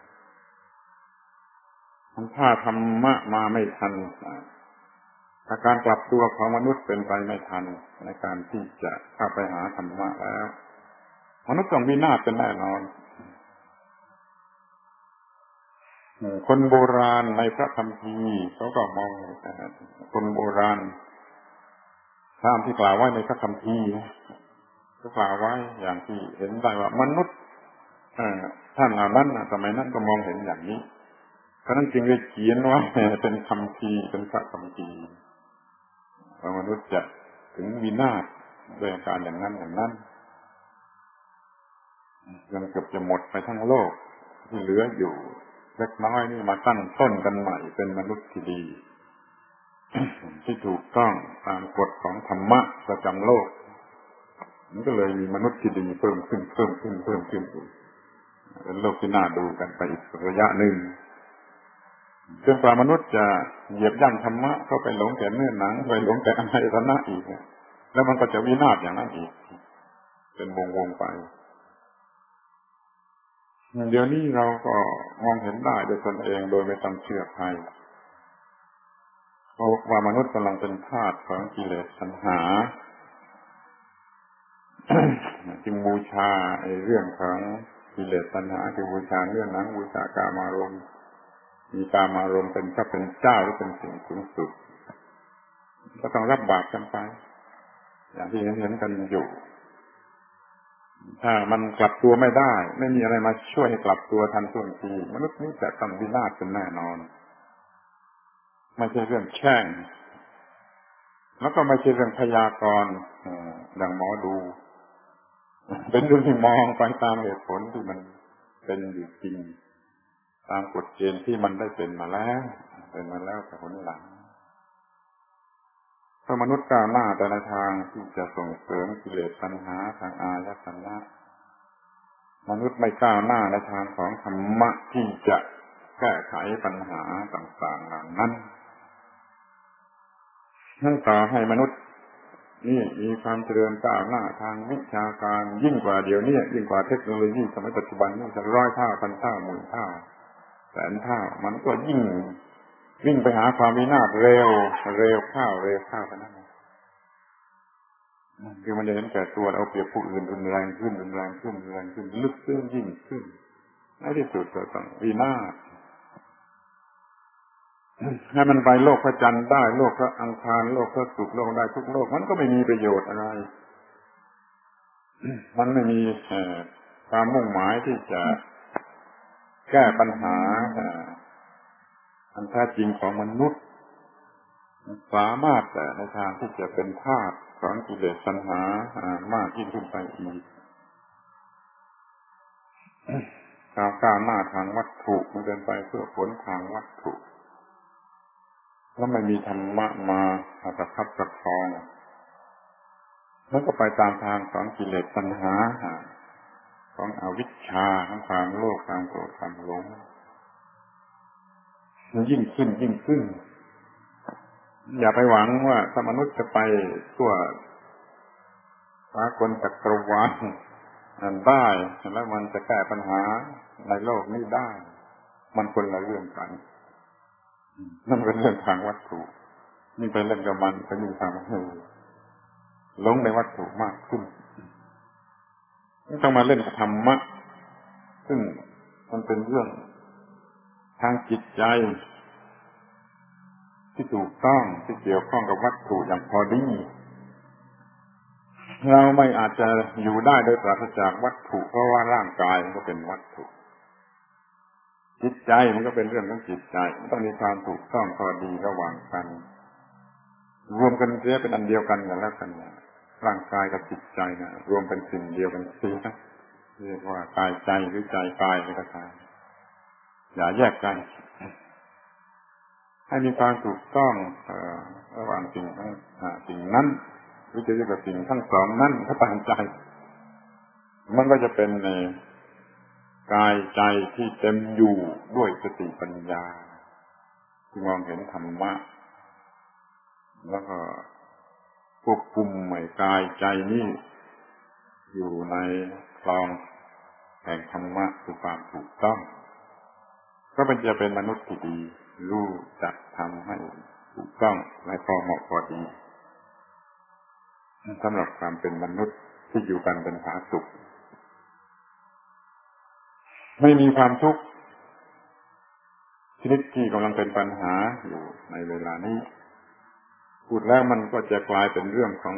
ถ้าธรรมะมาไม่ทันถ้าการกลับตัวของมนุษย์เป็นไปไม่ทันในการที่จะเข้าไปหาธรรมะแล้วมนุษย์ต้องวินาศเป็นแน่นอนคนโบราณในพระคัมภีร์เขาก็มองคนโบราณตามที่กล่าวไว้ในพระคัมภีร์ก็กล่าวไว้อย่างที่เห็นได้ว่ามนุษย์ท่านเหล่านั้นสมัยนั้นก็มองเห็นอย่างนี้เพราะนั้นจึงได้เขียนไว้เป็นคัมภีร์เป็นพระคัมภีร์ว่ามนุษย์จะถึงวินาศด้วยอาการอย่างนั้นจนเกือบจะหมดไปทั้งโลกที่เหลืออยู่เล็กน้อยนี่มาตั้งต้นกันใหม่เป็นมนุษย์ที่ดีที่ถูกต้องตามกฎของธรรมะประจำโลกมันก็เลยมีมนุษย์ที่ดีเพิ่มขึ้นเป็นโลกที่น่าดูกันไปอีกระยะหนึ่งจนกว่ามนุษย์จะเหยียบย่ำธรรมะเข้าไปหลงแต่เนื้อหนังไปหลงแต่อายตนะอีกแล้วมันก็จะวินาศอย่างนั้นอีกเป็นวงไปเดี๋ยวนี้เราก็มองเห็นได้ด้วยตนเองโดยไม่ต้องเชื่อใครเพราะว่ามนุษย์กำลังเป็นทาสของกิเลสตัณหา จึงบูชาเรื่องของกิเลสตัณหาคือบูชาเนื้อหนังบูชากามารมณ์มีกามารมณ์เป็นพระเป็นเจ้าหรือเป็นสิ่งสูงสุดก็ต้องรับบาปกันไปอย่างที่เห็นกันอยู่ถ้ามันกลับตัวไม่ได้ไม่มีอะไรมาช่วยให้กลับตัวทันท่วงทีมนุษย์นี้จะต้องวินาศเป็นแน่นอนไม่ใช่เรื่องแช่งแล้วก็ไม่ใช่เรื่องพยากรณ์ดังหมอดูเป็นเรื่องที่มองไปตามเหตุผลที่มันเป็นอยู่จริงตามกฎเกณฑ์ที่มันได้เป็นมาแล้วแต่ผลหลังถ้ามนุษย์ก้าวหน้าแต่ในทางที่จะส่งเสริมกิเลสตัณหาทางอายตนะมนุษย์ไม่ก้าวหน้าในทางของธรรมะที่จะแก้ไขปัญหาต่างๆเหล่านั้นนั่นต่อให้มนุษย์นี่มีความเจริญก้าวหน้าทางวิชาการยิ่งกว่าเดี๋ยวนี้ยิ่งกว่าเทคโนโลยีสมัยปัจจุบันนี่จะ100 เท่าพันเท่าหมื่นเท่าแสนเท่ามันก็ยิ่งวิ่งไปหาความวินาศเร็วเข้ากันนั่นคือมันจะเห็นแก่ตัวเอาเปรียบผู้อื่นรุนแรงขึ้นลึกซึ้งยิ่งขึ้นในที่สุดก็ต้องวินาศให้มันไปโลกพระจันทร์ได้โลกพระอังคารโลกพระศุกร์โลกได้ทุกโลกมันก็ไม่มีประโยชน์อะไรมันไม่มีความมุ่งหมายที่จะแก้ปัญหาอันแท้จริงของมนุษย์สามารถแต่ในทางที่จะเป็นทาสของกิเลสตัณหามากยิ่งขึ้นไปอีกก้าวหน้าทางวัตถุมันเดินไปเพื่อผลทางวัตถุแล้วไม่มีธรรมะมาประคับประคองมันก็ไปตามทางของกิเลสตัณหาของอวิชชาของความโลภความโกรธความหลงมันยิ่งขึ้นอย่าไปหวังว่าถ้ามนุษย์จะไปทั่วสากลจักรวาลได้แล้วมันจะแก้ปัญหาในโลกนี้ได้มันคนละเรื่องกันนั่นเป็นเรื่องทางวัตถุนี่เป็นเรื่องกับมันเป็นเรื่องทางหลงในวัตถุมากขึ้นต้องมาเล่นธรรมะซึ่งมันเป็นเรื่องทางจิตใจที่ถูกต้องที่เกี่ยวข้องกับวัตถุอย่างพอดีเราไม่อาจจะอยู่ได้โดยปราศจากวัตถุเพราะว่าร่างกายมันก็เป็นวัตถุจิตใจมันก็เป็นเรื่องของจิตใจมันต้องมีความถูกต้องพอดีระหว่างกันรวมกันเสียเป็นอันเดียวกันแล้วกันร่างกายกับจิตใจนะรวมเป็นสิ่งเดียวกันเสียเรียกว่ากายใจหรือใจกายก็ตามอย่าแยกกันให้มีความถูกต้องระหว่างสิ่งนั้นหรือจะเรียกว่าสิ่งทั้งสองนั้นก็ตามใจมันก็จะเป็นในกายใจที่เต็มอยู่ด้วยสติปัญญาที่มองเห็นธรรมะแล้วก็ควบคุมกายใจนี้อยู่ในคลองแห่งธรรมะคือความถูกต้องก็จะเป็นมนุษย์ที่ดีรู้จักทำให้ถูกต้องและพอเหมาะพอดีสำหรับความเป็นมนุษย์ที่อยู่กันเป็นผาสุกไม่มีความทุกข์ชนิดที่กำลังเป็นปัญหาอยู่ในเวลานี้พูดแล้วมันก็จะกลายเป็นเรื่องของ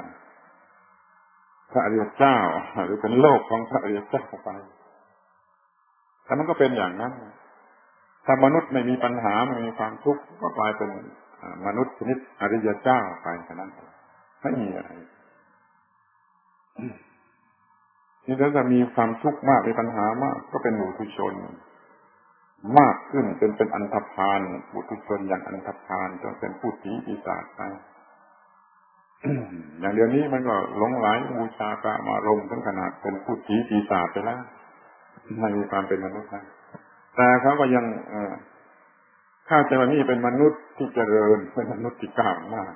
พระอริยเจ้าหรือเป็นโลกของพระอริยเจ้าไปแต่มันก็เป็นอย่างนั้นถ้ามนุษย์ไม่มีปัญหาไม่มีความทุกข์ก็กลายเป็นมนุษย์ชนิดอริยเจ้าไปฉะนั้นไม่มีอะไรนี่ถ้าจะมีความทุกข์มากมีปัญหามากก็เป็นปุถุชนมากขึ้นจนเป็นอันธพาลปุถุชนอย่างอันธพาลจนเป็นผู้ผีปีศาจไป อย่างเดี๋ยวนี้มันก็หลงไหลบูชากามารมณ์ถึงขนาดเป็นผู้ผีปีศาจไปแล้วไม่มีความเป็นมนุษย์นะแต่เขาก็ยังเข้าใจว่านี่เป็นมนุษย์ที่เจริญเป็นมนุษย์ที่ก้าวหน้า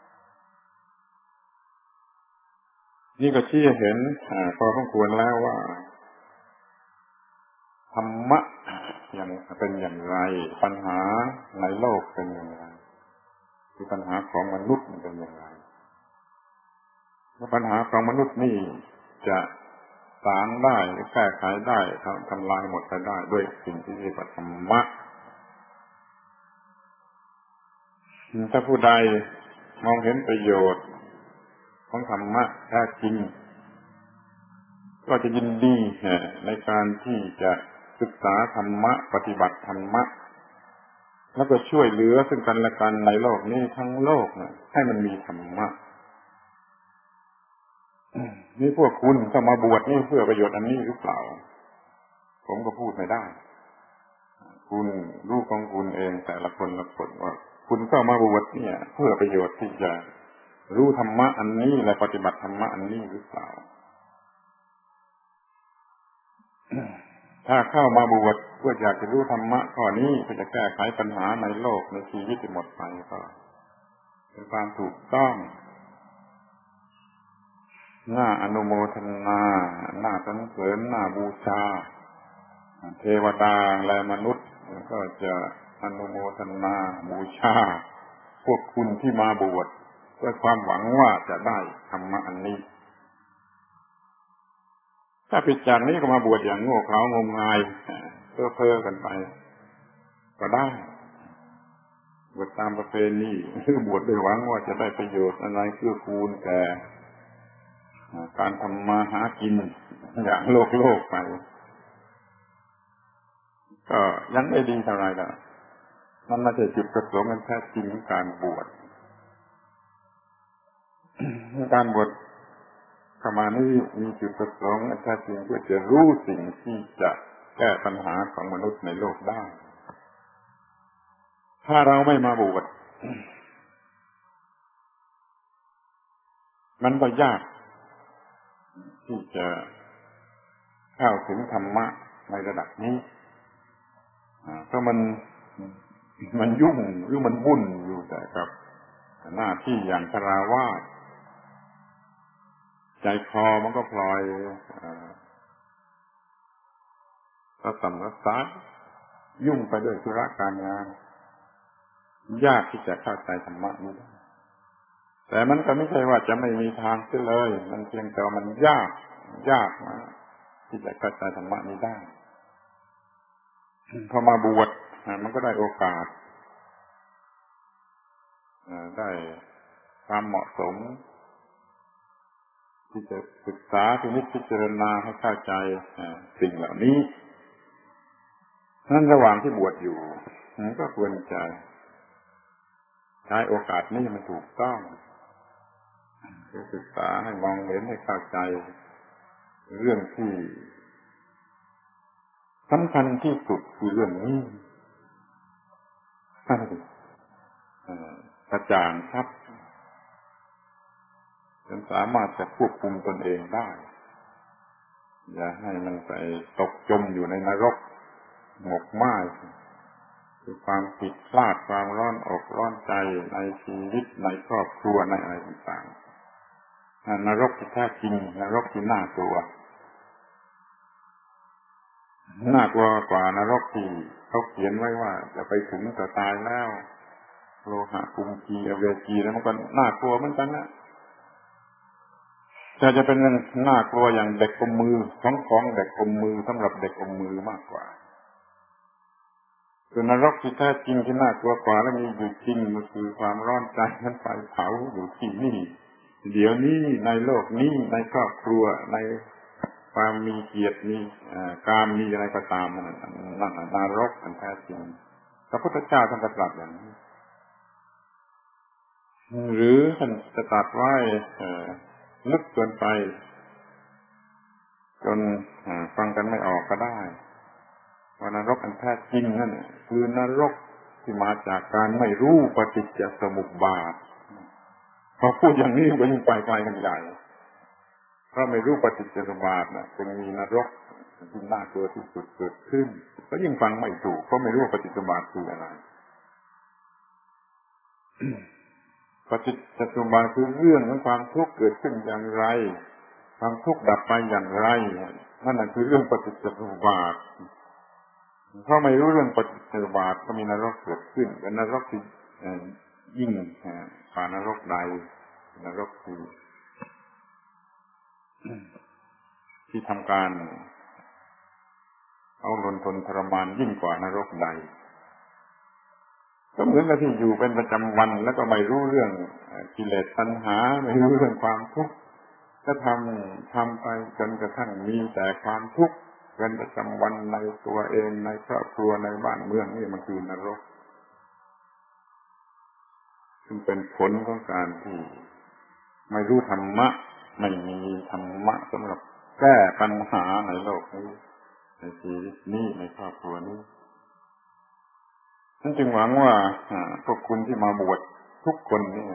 นี่ก็ชี้เห็นพอสมควรแล้วว่าธรรมะอย่างเป็นอย่างไรปัญหาในโลกเป็นอย่างไรคือปัญหาของมนุษย์มันเป็นอย่างไรและปัญหาของมนุษย์นี่จะสางได้หรือแก้ไขได้ทำลายหมดไปได้ด้วยสิ่งที่เรียกว่าธรรมะถ้าผู้ใดมองเห็นประโยชน์ของธรรมะแท้จริงก็จะยินดีในการที่จะศึกษาธรรมะปฏิบัติธรรมะแล้วก็ช่วยเหลือซึ่งกันและกันในโลกนี้ทั้งโลกให้มันมีธรรมะนี่พวกคุณเข้ามาบวชนี่เพื่อประโยชน์อันนี้หรือเปล่าผมก็พูดไม่ได้คุณรู้ของคุณเองแต่ละคนว่าคุณเข้ามาบวชเนี่ยเพื่อประโยชน์ที่จะรู้ธรรมะอันนี้และปฏิบัติธรรมะอันนี้หรือเปล่าถ้าเข้ามาบวชเพื่ออยากจะรู้ธรรมะข้อนี้เพื่อจะแก้ไขปัญหาในโลกในชีวิตที่หมดไปก็เป็นความถูกต้องน่าอนุโมทนาน่าสรรเสริญน่าบูชาเทวดาและมนุษย์ก็จะอนุโมทนาบูชาพวกคุณที่มาบวชด้วยความหวังว่าจะได้ธรรมะอันนี้ถ้าผิดจากนี้ก็มาบวชอย่างโง่เขลางมงายเพ้อกันไปก็ได้บวชตามประเพณีหรือบวชด้วยหวังว่าจะได้ประโยชน์อะไรเกื้อกูลแก่การทำมาหากินอย่างโลกไปก็ยังไม่ดีเท่าไรล่ะนั่นไม่ใช่จุดประสงค์อันแท้จริงของการบวชการบวชเข้ามานี่มีจุดประสงค์อันแท้จริงเพื่อจะรู้สิ่งที่จะแก้ปัญหาของมนุษย์ในโลกได้ถ้าเราไม่มาบวชมันก็ยากที่จะเข้าถึงธรรมะในระดับนี้เพราะมันยุ่งหรือมันวุ่นอยู่แต่กับหน้าที่อย่างคฤหัสถ์ใจคอมันก็พลอยระสำระสายยุ่งไปด้วยธุระการงานยากที่จะเข้าใจธรรมะนี้แต่มันก็ไม่ใช่ว่าจะไม่มีทางเสียเลยมันเพียงแต่ว่ามันยากนะที่จะเข้าใจธรรมะนี้ได้พอมาบวชมันก็ได้โอกาสได้ความเหมาะสมที่จะศึกษาพิจารณาให้เข้าใจสิ่งเหล่านี้นั้นระหว่างที่บวชอยู่ก็ควรจะใช้โอกาสนี้มันถูกต้องศึกษาให้มองเห็นให้เข้าใจเรื่องที่สำคัญที่สุดคือเรื่องนี้กระจ่างชัดจนสามารถจะควบคุมตนเองได้อย่าให้มันไปตกจมอยู่ในนรกหมกไหม้คือความผิดพลาดความร้อนอกร้อนใจในชีวิตในครอบครัวในอะไรต่างๆนรกที่แท้จริงนรกที่น่ากลัวกว่านรกที่เขาเขียนไว้ว่าจะไปถึงแต่ตายแล้วโลหะกุมพีอเวจีแล้วมันก็น่ากลัวเหมือนกันนะจะเป็นน่ากลัวอย่างเด็กอมมือของเด็กอมมือสำหรับเด็กอมมือมากกว่าส่วนนรกที่แท้จริงที่น่ากลัวกว่าและมีอยู่จริงมันคือความร้อนใจนั้นไฟเผาอยู่ที่นี่เดี๋ยวนี้ในโลกนี้ในครอบครัวในความมีเกียรติมีการมีอะไรก็ตามนั่นนรกอันแท้จริงพระพุทธเจ้าท่านตรัสอย่างนี้หรือท่านจะตรัสไว้ลึกเกินไปจนฟังกันไม่ออกก็ได้ว่านรกอันแท้จริงนั่นคือนรกที่มาจากการไม่รู้ปฏิจจสมุปบาทพอพูดอย่างนี้ก็ยิ่งไปไกลกันใหญ่เพราะไม่รู้ปฏิจจสมุปบาทจึงมีนรกที่น่ากลัวที่สุดเกิดขึ้นก็ยิ่งฟังไม่ถูกเพราะไม่รู้ว่าปฏิจจสมุปบาทคืออะไร ปฏิจจสมุปบาทคือเรื่องของความทุกข์เกิดขึ้นอย่างไรความทุกข์ดับไปอย่างไรนั่นคือเรื่องปฏิจจสมุปบาทเพราะไม่รู้เรื่องปฏิจจสมุปบาทก็มีนรกเกิดขึ้นเป็นนรกที่ยิ่งกว่านรกใดนรกที่ทำการเอาลนทนทรมานยิ่งกว่านรกใดก็เหมือนกับที่อยู่เป็นประจำวันแล้วก็ไม่รู้เรื่องกิเลสตัณหาไม่รู้เรื่องความทุกข์ก็ทำไปจนกระทั่งมีแต่ความทุกข์เป็นประจำวันในตัวเองในครอบครัวในบ้านเมืองนี่มันคือนรกซึ่งเป็นผลของการที่ไม่รู้ธรรมะไม่มีธรรมะสำหรับแก้ปัญหาในโลกนี้ในชีวิตนี้ในครอบครัวนี้ฉันจึงหวังว่าพวกคุณที่มาบวชทุกคนเนี่ย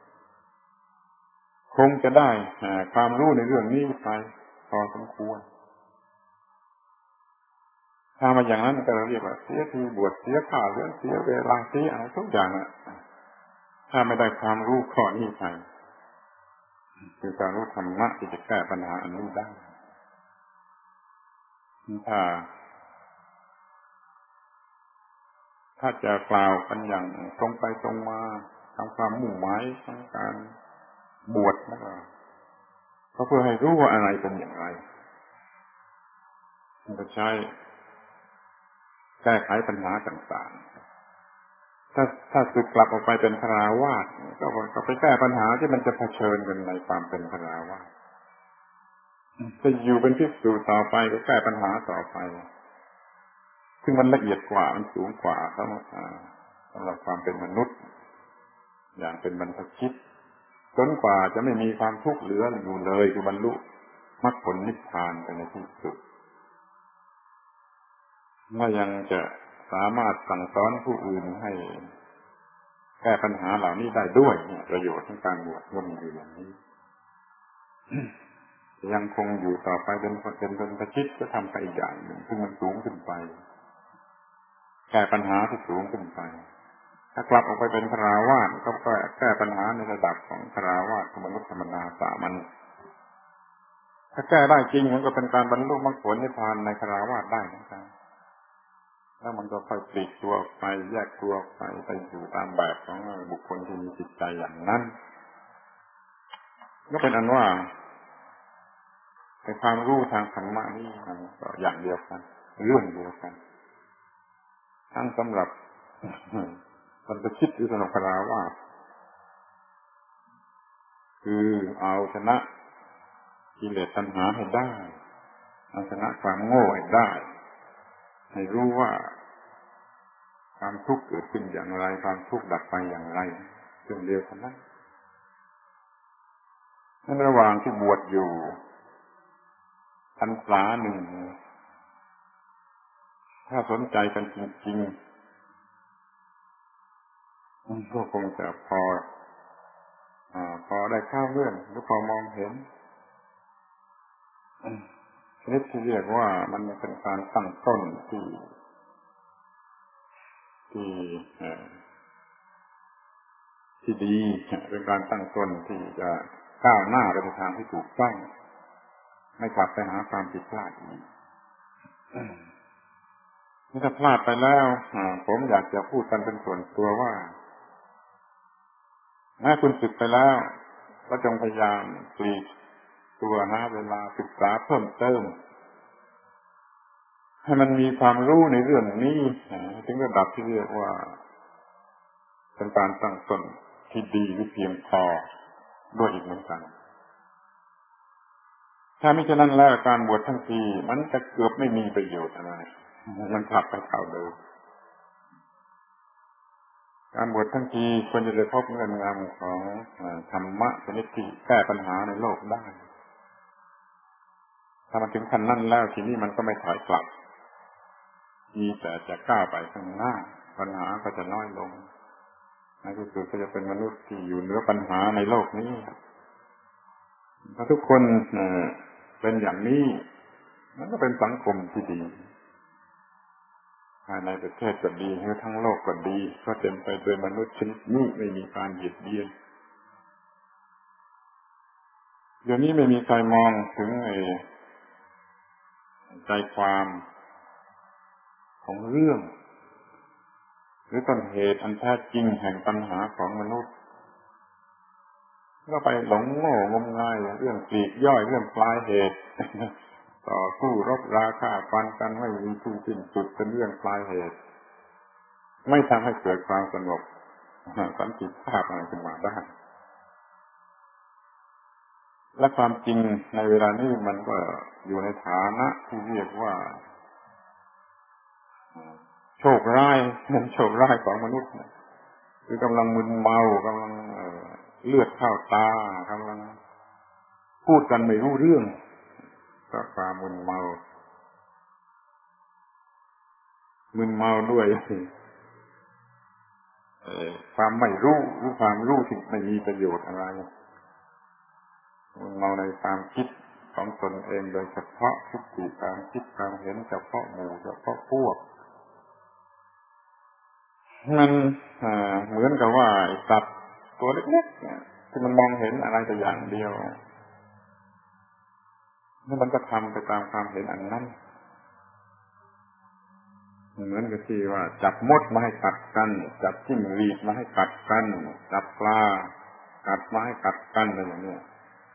คงจะได้ความรู้ในเรื่องนี้ไปพอสมควรถ้ามาอย่างนั้นก็เรียกว่าเสียทีบวชเสียค่าเรื่องเสียเวลาเสียอะไรทุกอย่างถ้าไม่ได้ความรู้ข้อนี้ไปคือการรู้ธรรมะที่จะแก้ปัญหาอันนี้ได้ถ้าจะกล่าวกันอย่างตรงไปตรงมาตามความมุ่งหมายของการบวชก็เพื่อให้รู้ว่าอะไรเป็นอย่างไรมันจะใช้แก้ไขปัญหาต่างๆถ้าสึกกลับออกไปเป็นฆราวาสก็ไปแก้ปัญหาที่มันจะเผชิญกันในความเป็นฆราวาสจะอยู่เป็นภิกษุต่อไปก็แก้ปัญหาต่อไปซึ่งมันละเอียดกว่ามันสูงกว่าสำหรับความเป็นมนุษย์อย่างเป็นบรรพชิตจนกว่าจะไม่มีความทุกข์เหลืออยู่เลยคือบรรลุมรรคผลนิพพานไปในที่สุดและยังจะสามารถสั่งสอนผู้อื่นให้แก้ปัญหาเหล่านี้ได้ด้วยประโยชน์ของการบวชก็มีอยู่อย่างนี้ยังคงอยู่ต่อไปเป็นบรรพชิตก็ทำไปอีกอย่างหนึ่งซึ่งมันสูงขึ้นไปแก้ปัญหาที่สูงขึ้นไปถ้ากลับออกไปเป็นฆราวาสก็แก้ปัญหาในระดับของฆราวาสของมนุษย์ธรรมดาสามัญถ้าแก้ได้จริงมันก็เป็นการบรรลุมรรคผลนิพพานในฆราวาสได้เหมือนกันแล้วมันก็ค่อยปลีกตัวออกไปแยกตัวออกไปอยู่ตามแบบของบุคคลที่มีจิตใจอย่างนั้นก็เป็นอันว่าในความรู้ทางธรรมะนี่มันก็อย่างเดียวกันเรื่องเดียวกันทั้งสำหรับบรรพชิตหรือสำหรับฆราวาสคือเอาชนะกิเลสตัณหาให้ได้เอาชนะความโง่ให้ได้ให้รู้ว่าความทุกข์เกิดขึ้นอย่างไรความทุกข์ดับไปอย่างไรเรื่องเดียวกันนั้นในระหว่างที่บวชอยู่พรรษาหนึ่งถ้าสนใจกันจริงๆมันก็คงจะพอได้ข้าวเรื่องหรือพอมองเห็นชนิดที่เรียกว่ามันเป็นการตั้งต้นที่ดีเป็นการตั้งต้นที่จะก้าวหน้าไปในทางที่ถูกต้องไม่กลับไปหาความผิดพลาดอีกถ้าพลาดไปแล้วผมอยากจะพูดกันเป็นส่วนตัวว่าแม้คุณศึกไปแล้วก็จงพยายามปลีกตัวหาเวลาศึกษาเพิ่มเติมให้มันมีความรู้ในเรื่องนี้ถึงระดับที่เรียกว่าเป็นการตั้งต้นที่ดีหรือเพียงพอด้วยอีกเหมือนกันถ้ามิฉะนั้นแล้วการบวชทั้งทีมันจะเกือบไม่มีประโยชน์อะไรมันกลับไปเก่าเดิมการบวชทั้งทีควรจะได้พบเงื่อนงำของธรรมะชนิดที่แก้ปัญหาในโลกได้ถ้ามันถึงขั้นนั้นแล้วทีนี้มันก็ไม่ถอยกลับมีแต่จะก้าวไปข้างหน้าปัญหาก็จะน้อยลงในที่สุดก็จะเป็นมนุษย์ที่อยู่เหนือปัญหาในโลกนี้ถ้าทุกคนเป็นอย่างนี้มันก็เป็นสังคมที่ดีภายในประเทศก็ดีหรือทั้งโลกก็ดีก็เต็มไปด้วยมนุษย์ชนิดนี้ไม่มีการเหยียดเบียนเดี๋ยวนี้ไม่มีใครมองถึงใจความของเรื่องหรือต้นเหตุอันแท้จริงแห่งปัญหาของมนุษย์ก็ไปหลงโง่งมงายเรื่องปลีกย่อยเรื่องปลายเหตุต่อสู้รบราฆ่าฟันกันไม่มีที่สิ้นสุดเป็นเรื่องปลายเหตุไม่ทำให้เกิดความสงบสันติภาพอะไรขึ้นมาได้และความจริงในเวลานี้มันก็อยู่ในฐานะที่เรียกว่าโชคร้ายเป็นโชคร้ายของมนุษย์คือกำลังมึนเมากำลังเลือดเข้าตากำลังพูดกันไม่รู้เรื่องก็ความมึนเมาด้วยความไม่รู้หรือความรู้ที่ไม่มีประโยชน์อะไรมึนเมาในความคิดของตนเองโดยเฉพาะทุกที่ความคิดความเห็นเฉพาะหมู่เฉพาะพวกมันเหมือนกับว่าไอ้สัตว์ตัวเล็กๆที่มันมองเห็นอะไรแต่อย่างเดียวแล้วมันก็ทำไปตามความเห็นอันนั้นเหมือนกับที่ว่าจับมดมาให้กัดกันจับจิ้งหรีดมาให้กัดกันจับปลากัดมาให้กัดกันอะไรอย่างนี้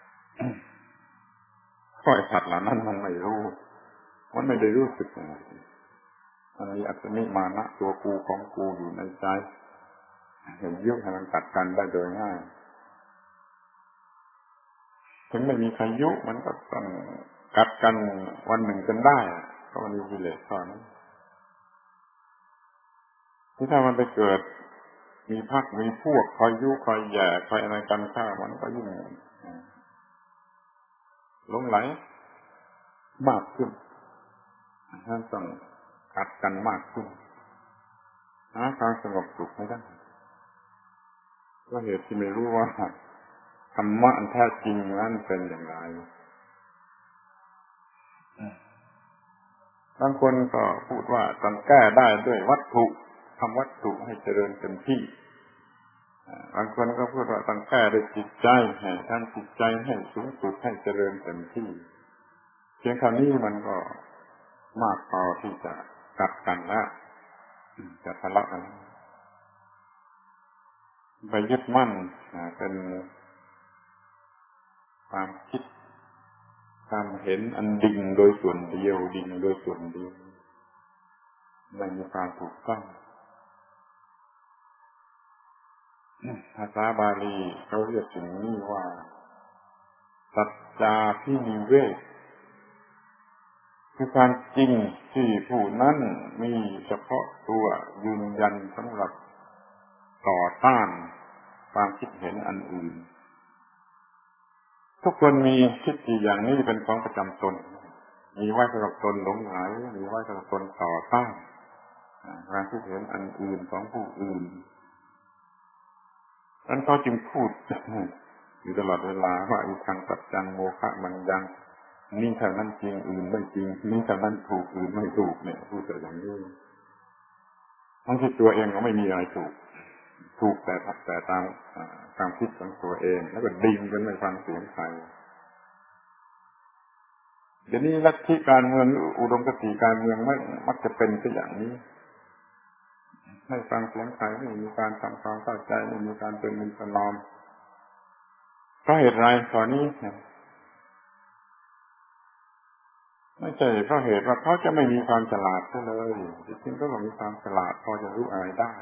ข้อไอ้สัตว์เหล่านั้นมันไม่รู้มันไม่ได้รู้สึกอะไรมันมีอัตมิมานะตัวกูของกูอยู่ในใจเห็นยุให้มันกัดกันได้โดยง่ายถึงไม่มีใครยุมันก็ต้องกัดกันวันหนึ่งจนได้เพราะมันมีกิเลสข้อนั้นที่ถ้ามันไปเกิดมีพรรคมีพวกคอยยุคอยแย่คอยอะไรกันข้ามันก็ยิ่งหลงไหลมากขึ้นท่านต้องกัดกันมากขึ้นหาความสงบสุขไม่ได้ก็เหตุที่ไม่รู้ว่าธรรมะอันแท้จริงนั้นเป็นอย่างไรบางคนก็พูดว่าต้องแก้ได้ด้วยวัตถุทำวัตถุให้เจริญเต็มที่บางคนก็พูดว่าต้องแก้ด้วยจิตใจให้ทำจิตใจให้สูงสุดให้เจริญเต็มที่เพียงคราวนี้มันก็มากพอที่จะกัดกันแล้วจะทะเลาะกันไปยึดมั่นเป็นความคิดความเห็นอันดิ่งโดยส่วนเดียวไม่มีความถูกต้องภาษาบาลีเขาเรียกสิ่งนี้ว่าสัจจาภินิเวศคือการจริงที่ผู้นั้นมีเฉพาะตัวยืนยันสำหรับต่อต้านความคิดเห็นอันอื่นทุกคนมีทิฏฐิอย่างนี้เป็นของประจำตนมีไว้สำหรับตนหลงไหลมีไว้สำหรับตนต่อต้านความคิดเห็นอันอื่นของผู้อื่นนั้นเขาจึงพูดอยู่ตลอดเวลาว่าอิทังสัจจังโมฆะมัญญังนี่เท่านั้นจริงอื่นไม่จริงนี่เท่านั้นถูกอื่นไม่ถูกเนี่ยพูดแต่อย่างนี้ทั้งที่ตัวเองก็ไม่มีอะไรถูกแต่ตามความคิดของตัวเองแล้วก็ดิ่งกันไม่ฟังเสียงใครเดี๋ยวนี้ลัทธิการเมืองอุดมคติการเมืองไม่มักจะเป็นไปอย่างนี้ไม่ฟังเสียงใครไม่มีการทำความเข้าใจไม่มีการเป็นมิตรนอมเพราะเหตุไรตอนนี้ไม่ใช่เพราะเหตุว่าเขาจะไม่มีความฉลาดเลยจริงๆก็มีความฉลาดพอจะรู้อะไรได้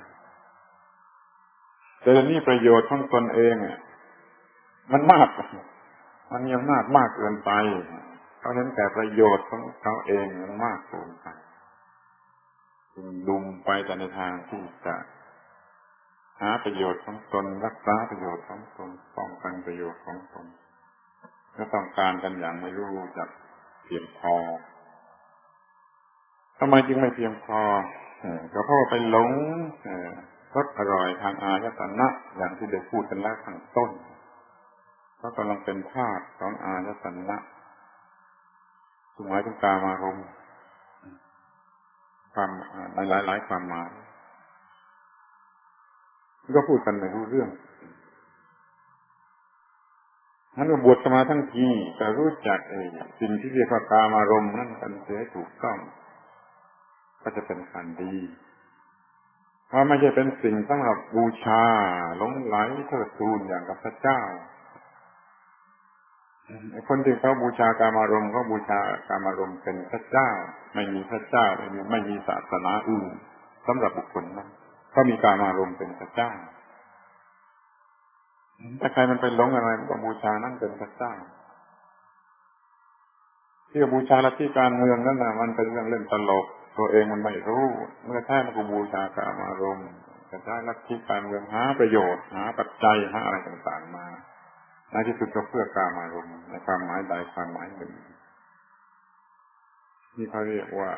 แต่นี่ประโยชน์ของตนเองมันมากมันมีอำนาจมากเกินไปเขาเห็นแต่ประโยชน์ของเขาเองมันมากเกินไปจึงดุมไปแต่ในทางที่จะหาประโยชน์ของตนรักษาประโยชน์ของตนป้องกันประโยชน์ของตนและต้องการกันอย่างไม่รู้จักเพียงพอทำไมจึงไม่เพียงพอก็เพราะไปหลงรสอร่อยทางอายตนะอย่างที่ได้พูดกันแล้วข้างต้นเพราะกำลังเป็นธาตุของอายตนะหมายถึงกามารมณ์ความหลายความหมายก็พูดกันไม่รู้เรื่องนั้นก็บวชมาทั้งทีแต่รู้จักสิ่งที่เรียกว่ากามารมณ์นั่นกันเสียถูกต้องก็จะเป็นการดีเพราะไม่ใช่เป็นสิ่งสำหรับบูชาหลงไหลเทิดทูนอย่างกับพระเจ้าคนที่เขาบูชากามารมณ์เขาบูชากามารมณ์เป็นพระเจ้าไม่มีพระเจ้าไม่มีศาสนาอื่นสำหรับบุคคลนั้นเขามีกามารมณ์เป็นพระเจ้าถ้าใครมันไปหลงอะไรมันก็บูชานั่นเป็นพระเจ้าที่บูชาลัทธิการเมืองนั่นน่ะมันเป็นเรื่องเล่นตลกตัวเองมันไม่รู้เมื่อแท้มันก็บูชากามารมณ์จะใช้ลัทธิการเมืองหาประโยชน์หาปัจจัยหาอะไรต่างๆมาในที่สุดก็เพื่อกามารมณ์ในความหมายใดความหมายหนึ่งนี่เขาเรียกว่า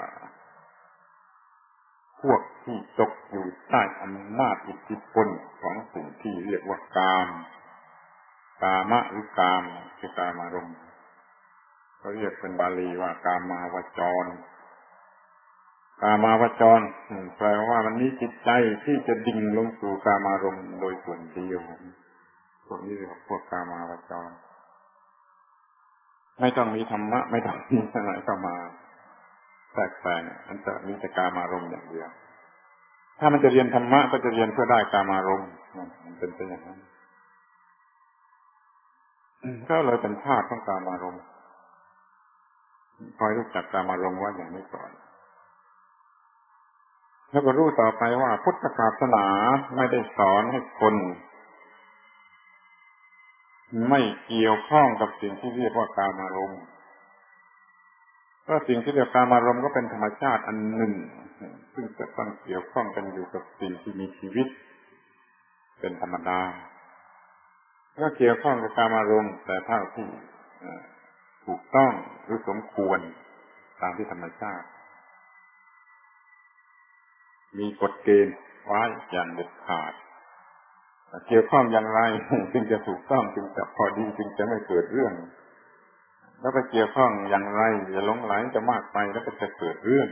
พวกที่ตกอยู่ใต้อำนาจอิทธิพลของสิ่งที่เรียกว่ากามะหรือกามคือกามารมณ์เขาเรียกเป็นบาลีว่ากามาวจรกามาวจรแปลว่ามันมีจิตใจที่จะดิ่งลงสู่กามารมณ์โดยส่วนเดียวพวกนี้เรียกว่าพวกกามาวจรไม่ต้องมีธรรมะไม่ต้องมีอะไรเข้ามาแทรกแซงมันจะมีแต่กามารมณ์อย่างเดียวถ้ามันจะเรียนธรรมะก็จะเรียนเพื่อได้กามารมณ์มันเป็นไปอย่างนั้นก็เลยเป็นธาตุของกามารมณ์คอยรู้จักกามารมณ์ว่าอย่างนี้ก่อนแล้วก็รู้ต่อไปว่าพุทธศาสนาไม่ได้สอนให้คนไม่เกี่ยวข้องกับสิ่งที่เรียกว่ากามารมณ์เพราะสิ่งที่เรียกกามารมณ์ก็เป็นธรรมชาติอันหนึ่งซึ่งจะต้องเกี่ยวข้องกันอยู่กับสิ่งที่มีชีวิตเป็นธรรมดาก็เกี่ยวข้องกับกามารมณ์แต่เท่าที่ถูกต้องหรือสมควรตามที่ธรรมชาติมีกฎเกณฑ์ไว้อย่างเด็ดขาดเกี่ยวข้องอย่างไรจึงจะถูกต้องจึงจะพอดีจึงจะไม่เกิดเรื่องแล้วไปเกี่ยวข้องอย่างไรอย่าหลงไหลจะมากไปแล้วก็จะเกิดเรื่อง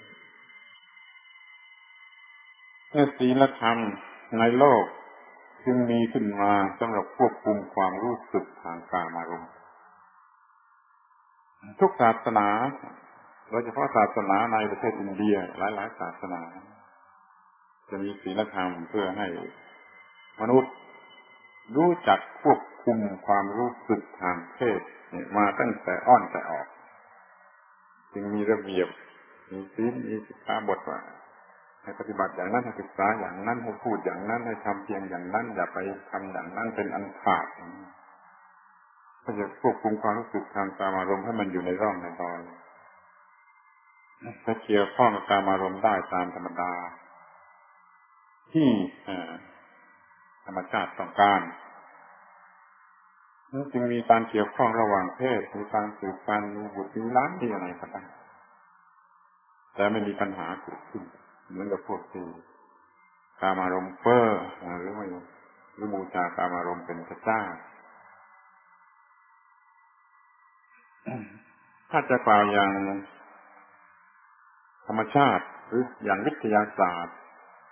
ศีลธรรมในโลกจึงมีขึ้นมาสำหรับควบคุมความรู้สึกทางกามารมณ์ทุกศาสนาโดยเฉพาะศาสนาในประเทศอินเดียหลายๆศาสนาจะมีศีลธรรมเพื่อให้มนุษย์รู้จักควบคุมความรู้สึกทางเพศมาตั้งแต่อ้อนแต่ออกจึงมีระเบียบมีศีลมีสิกขาบทว่าให้ปฏิบัติอย่างนั้นให้ศึกษาอย่างนั้นให้พูดอย่างนั้นให้ทำเพียงอย่างนั้นอย่าไปทำอย่างนั้นเป็นอันขาดก็จะควบคุมความรู้สึกทางกามารมณ์ให้มันอยู่ในร่องในรอยถ้าเกี่ยวข้องกับกามารมณ์ได้ตามธรรมดาที่ธรรมชาติต้องการจึงมีการเกี่ยวข้องระหว่างเพศมีการสืบพันธุ์มีบุตรมีล้านที่อะไรก็ได้แต่ไม่มีปัญหาเกิดขึ้นเหมือนกับพวกที่กามารมณ์เฟ้อหรือไม่หรือบูชากามารมณ์เป็นพระเจ้าถ้าจะกล่าวอย่างธรรมชาติหรืออย่างวิทยาศาสตร์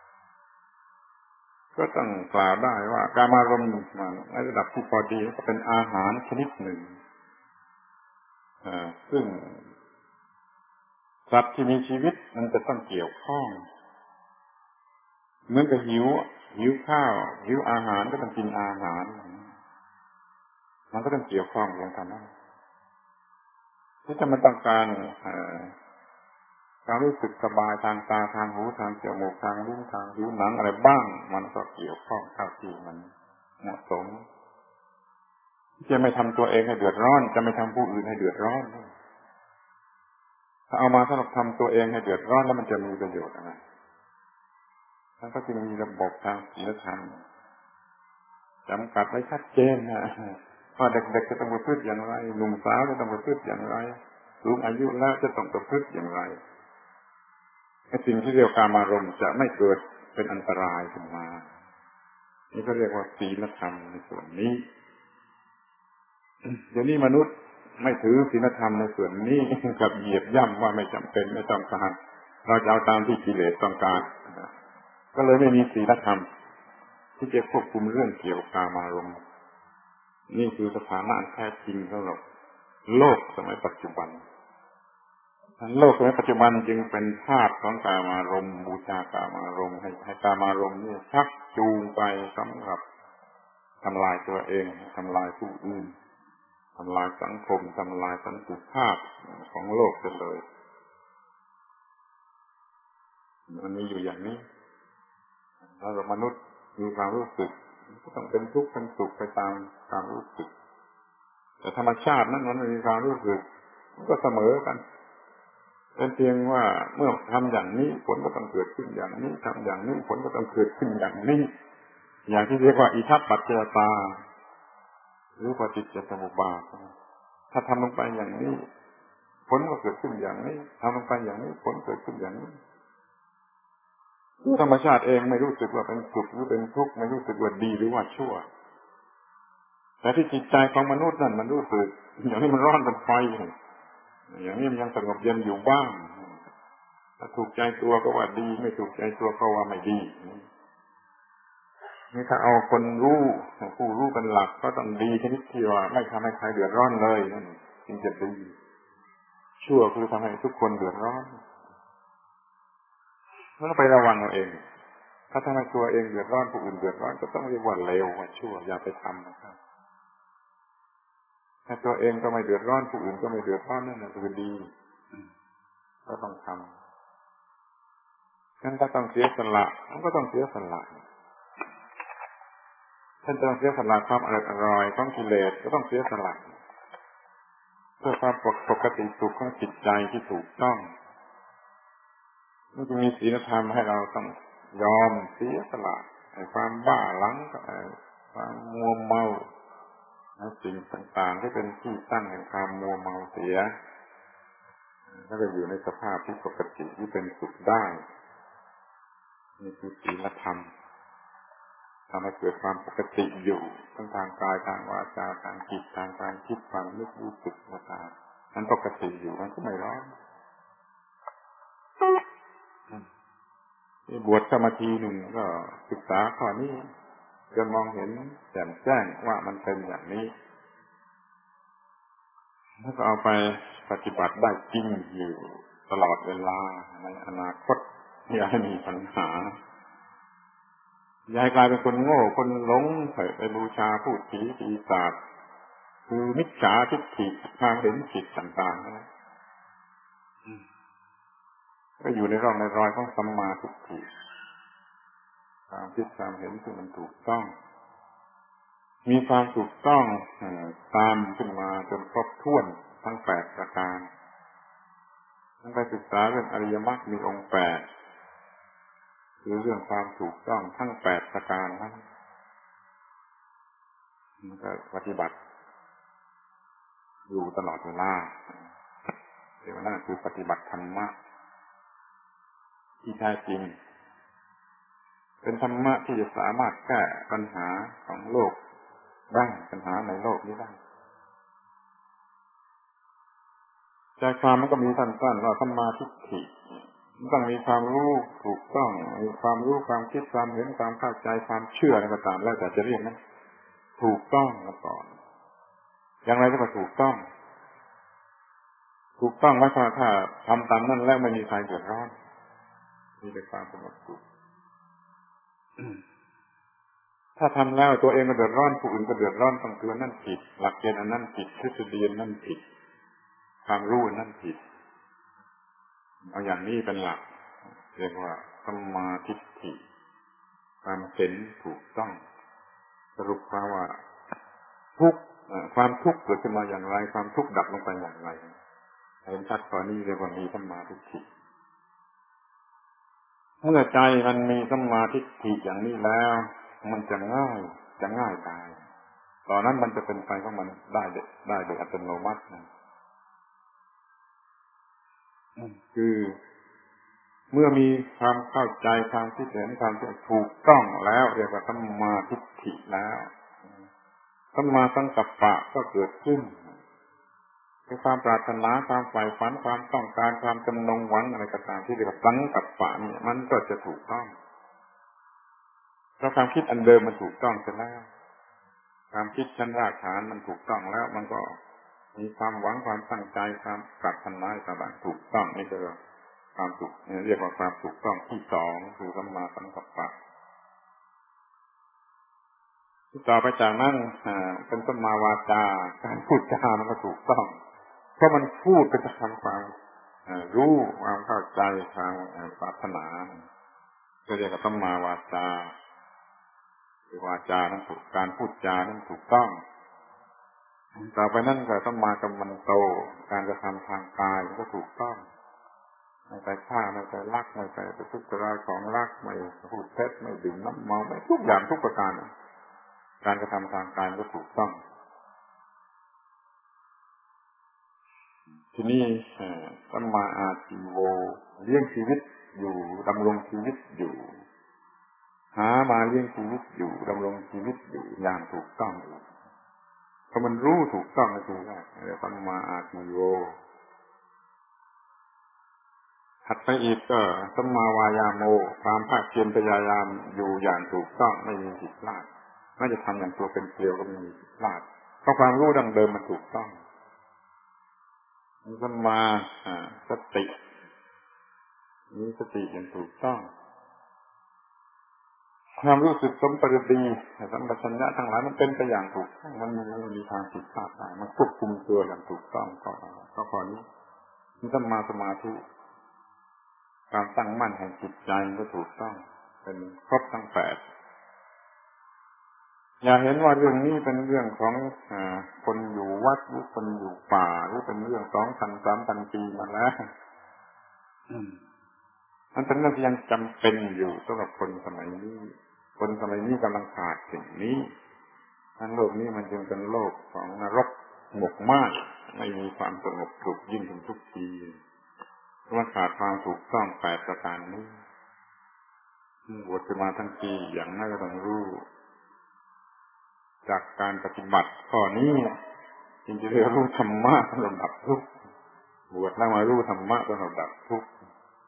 ก็ต้องกล่าวได้ว่ากามารมณ์ในระดับที่พอดีก็เป็นอาหารชนิดหนึ่งซึ่งสัตว์ที่มีชีวิตมันจะต้องเกี่ยวข้องเหมือนกับหิวข้าวหิวอาหารก็ต้องกินอาหารมันก็ต้องเกี่ยวข้องกันทั้งนั้นที่จะมันต้องการความรู้สึกสบายทางตาทางหูทางจมูกทางลิ้นทางผิวหนังอะไรบ้างมันก็เกี่ยวข้องเท่าที่มันเหมาะสมจะไม่ทำตัวเองให้เดือดร้อนจะไม่ทำผู้อื่นให้เดือดร้อนถ้าเอามาสำหรับทำตัวเองให้เดือดร้อนแล้วมันจะมีประโยชน์อะไรท่านก็จึงมีระบบทางศีลธรรมจำกัดไว้ชัดเจนนะว่าเด็กๆจะต้องประพฤติอย่างไรหนุ่มสาวจะต้องประพฤติอย่างไรสูงอายุแล้วจะต้องประพฤติอย่างไรไอ้สิ่งที่เรียกกามารมณ์จะไม่เกิดเป็นอันตรายขึ้นมานี่ก็เรียกว่าศีลธรรมในส่วนนี้เดี๋ยวนี้มนุษย์ไม่ถือศีลธรรมในส่วนนี้กับเหยียบย่ำว่าไม่จำเป็นไม่ต้องการเราจะเอาตามที่กิเลสต้องการก็เลยไม่มีศีลธรรมที่จะควบคุมเรื่องเกี่ยวกับกามารมณ์นี่คือสถานะแท้จริงสำหรับโลกสมัยปัจจุบันโลกสมัยปัจจุบันจึงเป็นทาสของกามารมณ์บูชากามารมณ์ให้กามารมณ์นี่ชักจูงไปสำหรับทำลายตัวเองทำลายผู้อื่นทำลายสังคมทำลายสันติภาพของโลกไปเลยมันมีอยู่อย่างนี้แล้วมนุษย์มีความรู้สึกก็ต้องเป็นทุกข์เป็นสุขไปตามความรู้สึกแต่ธรรมชาตินั้นมันมีความรู้สึกก็เสมอกันเป็นเพียงว่าเมื่อทำอย่างนี้ผลก็ต้องเกิดขึ้นอย่างนี้ทำอย่างนี้ผลก็ต้องเกิดขึ้นอย่างนี้อย่างที่เรียกว่าอิทัปปัจจยตาหรือปฏิจจสมุปบาทถ้าทำลงไปอย่างนี้ผลก็เกิดขึ้นอย่างนี้ทำลงไปอย่างนี้ผลเกิดขึ้นอย่างนี้ธรรมชาติเองไม่รู้สึกว่าเป็นสุขหรือเป็นทุกข์ไม่รู้สึกว่าดีหรือว่าชั่วแต่ที่จิตใจของมนุษย์นั่นมันรู้สึกอย่างนี้มันร้อนเป็นไฟอย่างนี้มันยังสงบเย็นอยู่บ้างถ้าถูกใจตัวก็ว่าดีไม่ถูกใจตัวก็ว่าไม่ดีนี่ถ้าเอาคนรู้ผู้รู้เป็นหลักก็ต้องดีชนิดที่ว่าไม่ทำให้ใครเดือดร้อนเลยนั่นจึงจะดีชั่วคือทำให้ทุกคนเดือดร้อนแล้วไประวังเอาเองถ้าทำให้ตัวเองเดือดร้อนผู้อื่นเดือดร้อนก็ต้องเรียกว่าเลวว่าชั่วอย่าไปทำนะครับถ้าตัวเองก็ไม่เดือดร้อนผู้อื่นก็ไม่เดือดร้อนนั่นคือดีก็ต้องทำงั้นถ้าต้องเสียสละมันก็ต้องเสียสละท่านต้องเสียสละความอร่อยของกิเลสก็ต้องเสียสละเพื่อความปกติสุขของจิตใจที่ถูกต้องมันจะมีศีลธรรมให้เราต้องยอมเสียสละความบ้าหลังความมัวเมาสิ่งต่างๆที่เป็นที่ตั้งแห่งความมัวเมาเสียถ้าจะอยู่ในสภาพที่ปกติที่เป็นสุขได้นี่คือศีลธรรมทำให้เกิดความปกติอยู่ทั้งทางกายทางวาจาทางจิตทางการคิดความนึกรู้สึกต่างๆนั้นปกติอยู่มันก็ไม่ร้อนบวชสมาธิหนึ่งก็ศึกษาข้อนี้จนมองเห็นแจ่มแจ้งว่ามันเป็นอย่างนี้แล้วก็เอาไปปฏิบัติได้จริงอยู่ตลอดเวลาในอนาคตอย่าให้มีปัญหาอย่าให้กลายเป็นคนโง่คนหลงไปบูชาพูดผีปีศาจคือมิจฉาทิฏฐิทางเห็นผิดต่างๆนะก็อยู่ในร่องในรอยของสัมมาทิฏฐิความคิดความเห็นที่มันถูกต้องมีความถูกต้องตามขึ้นมาจนครบถ้วนทั้ง8ประการทั้งไปศึกษาเรื่องอริยมรรคมีองค์8คือเรื่องความถูกต้องทั้ง8ประการนั้นมันก็ปฏิบัติอยู่ตลอดเวลาเดี๋ยวนั่นคือปฏิบัติธรรมะที่แท้จริงเป็นธรรมะที่จะสามารถแก้ปัญหาของโลกได้ปัญหาในโลกนี้ได้ใจความมันก็มีสั้นๆว่าสัมมาทิฏฐิมันต้องมีความรู้ถูกต้องมีความรู้ความคิดความเห็นความเข้าใจความเชื่ออะไรก็ตามแล้วแต่จะเรียกนั้นถูกต้องมาก่อนอย่างไรก็ถูกต้องหมายความถ้าทำตามนั้นแล้วไม่มีใครเดือดร้อนมีแต่ความสงบสุขถ้าทำแล้วตัวเองก็เดือดร้อนผู้อื่นก็เดือดร้อนต้องตัวนั่นผิดหลักเกณฑ์อันนั้นผิดทฤษฎีนั่นผิดความรู้นั่นผิดเอาอย่างนี้เป็นหลักเรียกว่าสัมมาทิฏฐิความเห็นถูกต้องสรุปความว่าทุกข์ความทุกข์เกิดขึ้นมาอย่างไรความทุกข์ดับลงไปอย่างไรเห็นชัดตอนนี้เรียกว่ามีสัมมาทิฏฐิเมื่อใจมันมีสัมมาทิฏฐิอย่างนี้แล้วมันจะง่ายตายตอนนั้นมันจะเป็นไปของมันได้โดยอัตโนมัติคือเมื่อมีความเข้าใจความคิดเห็นความถูกต้องแล้วเรียกว่าสัมมาทิฏฐิแล้วสัมมาสังกัปปะก็เกิดขึ้นคือความปรารถนาความใฝ่ฝันความต้องการความจำนงหวังอะไรก็ตามที่เรียกว่าสังกัปปะเนี่ยมันก็จะถูกต้องเพราะความคิดอันเดิมมันถูกต้องเสร็จแล้วความคิดชั้นรากฐานมันถูกต้องแล้วมันก็มีความหวังความตั้งใจความปรารถนาต่างๆถูกต้องนี่คือความถูกเรียกว่าความถูกต้องที่สองคือสัมมาสังกัปปะที่ต่อไปจากนั้นเป็นสัมมาวาจาการพูดจามันก็ถูกต้องเพราะมันพูดเป็นทางความรู้ความเข้าใจความปรารถนาก็เรียกว่าสัมมาวาจาคือวาจานั้นถูกการพูดจานั้นถูกต้องต่อไปนั่นก็สัมมากัมมันโตการกระทำทางกายก็ถูกต้องไม่ไปฆ่าไม่ไปลักไม่ไปประทุษร้ายของรักไม่พูดเท็จไม่ดื่มน้ำเมาไม่ทุกอย่างทุกประการการกระทำทางกายก็ถูกต้องที่นี่สัมมาอาชีโวเลี้ยงชีวิตอยู่ดำรงชีวิตอยู่หามาเลี้ยงชีวิตอยู่ดำรงชีวิตอยู่อย่างถูกต้องเพราะมันรู้ถูกต้องในตัวแรกสัมมาอาชีโวถัดไปอีกก็สัมมาวายาโมความภาคเพียรพยายามอยู่อย่างถูกต้องไม่มีผิดพลาดไม่จะทำอย่างตัวเป็นเกลียวก็ไม่มีผิดพลาดเพราะความรู้ดั้งเดิมมันถูกต้องสัมมาสติมีสติอย่างถูกต้องความรู้สึกสมปรดีสัมปชัญญะทั้งหลายมันเป็นไปอย่างถูกต้องมันไม่มีทางผิดพลาดได้มันควบคุมตัวอย่างถูกต้องก็พอนี้มีสัมมาสมาธิการตั้งมั่นแห่งจิตใจก็ถูกต้องเป็นครบทั้งแปดอย่าเห็นว่าเรื่องนี้เป็นเรื่องของคนอยู่วัดหรือคนอยู่ป่าหรือเป็นเรื่อง2,000-3,000 ปีมาแล้วมันเป็นเรื่องที่ยังจำเป็นอยู่สำหรับคนสมัยนี้คนสมัยนี้กำลังขาดสิ่งนี้ทั้งโลกนี้มันจึงเป็นโลกของนรกหมกไหม้ไม่มีความสงบสุขยิ่งขึ้นทุกทีเพราะขาดความถูกต้อง8ประการนี้บวชมาทั้งปีอย่างน่าจะต้องรู้จากการปฏิบัติข้อนี้จึงจะเรียกรู้ธรรมะสำหรับดับทุกข์บวชแล้วมารู้ธรรมะสำหรับดับทุกข์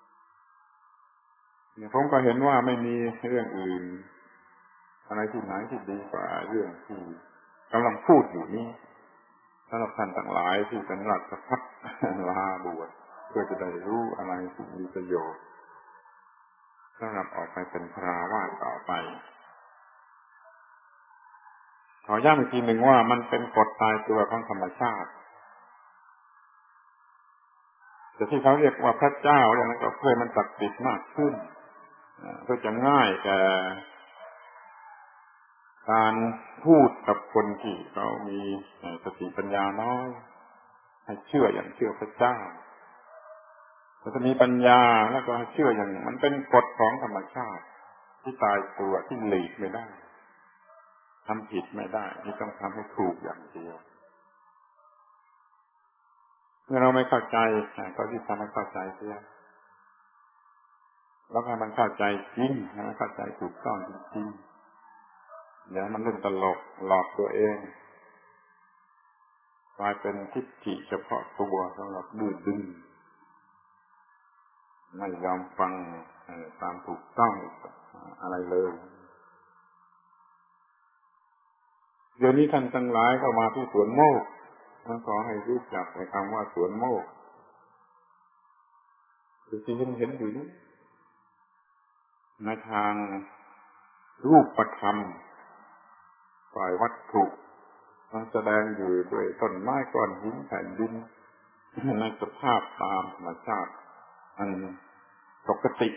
ผมก็เห็นว่าไม่มีเรื่องอื่นอะไรที่ไหนที่ดีกว่าเรื่องที่กำลังพูดอยู่นี้สำหรับท่านทั้งหลายที่เป็นราชภัฏลาบวชเพื่อจะได้รู้อะไรที่มีประโยชน์สำหรับออกไปเป็นคฤหัสถ์ต่อไปขอย้ำอีกทีหนึ่งว่ามันเป็นกฎตายตัวของธรรมชาติแต่ที่เขาเรียกว่าพระเจ้าเนี่ยมันก็เพื่อมันศักดิ์สิทธิ์มากขึ้นเพื่อจะง่ายแก่การพูดกับคนที่เขามีสติปัญญาน้อยให้เชื่ออย่างเชื่อพระเจ้าจะมีปัญญาแล้วก็เชื่ออย่างมันเป็นกฎของธรรมชาติที่ตายตัวที่หลีกไม่ได้ทำผิดไม่ได้ที่ต้องทำให้ถูกอย่างเดียวเมื่อเราไม่เข้าใจก็ที่ทำให้เข้าใจเสียแล้วให้มันเข้าใจจริงให้มันเข้าใจถูกต้องจริงๆอย่ามันเล่นตลกหลอกตัวเองกลายเป็นทิฏฐิเฉพาะตัวสำหรับดื้อดึงไม่ยอมฟังตามถูกต้องอะไรเลยเดี๋ยวนี้ท่านทั้งหลายเข้ามาที่สวนโมกขอให้รู้จักในคำว่าสวนโมกคือที่เห็นอยู่นี้ในทางรูปธรรมฝ่ายวัตถุมันแสดงอยู่ด้วยต้นไม้ก้อนหินแผ่นดินในสภาพตามธรรมชาติอันปกติ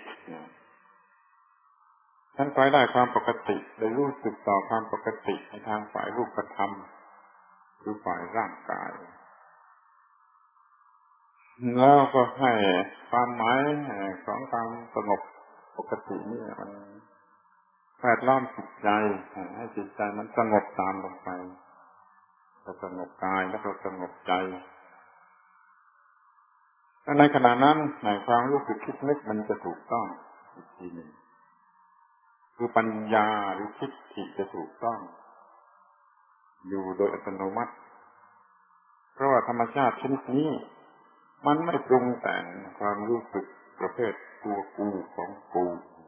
ท่านคอยได้ความปกติได้รู้สึกต่อความปกติในทางฝ่ายรูปธรรมคือฝ่ายร่างกายแล้วก็ให้ความหมายของความสงบปกตินี่มันแวดล้อมจิตใจให้จิตใจมันสงบตามลงไปก็สงบกายแล้วก็สงบใจในขณะนั้นในความรู้สึกคิดนึกมันจะถูกต้องอีกทีหนึ่งคือปัญญาหรือทิฏฐิจะถูกต้องอยู่โดยอัตโนมัติเพราะว่าธรรมชาติชนิดนี้มันไม่ปรุงแต่งความรู้สึกประเภทตัวกูของกู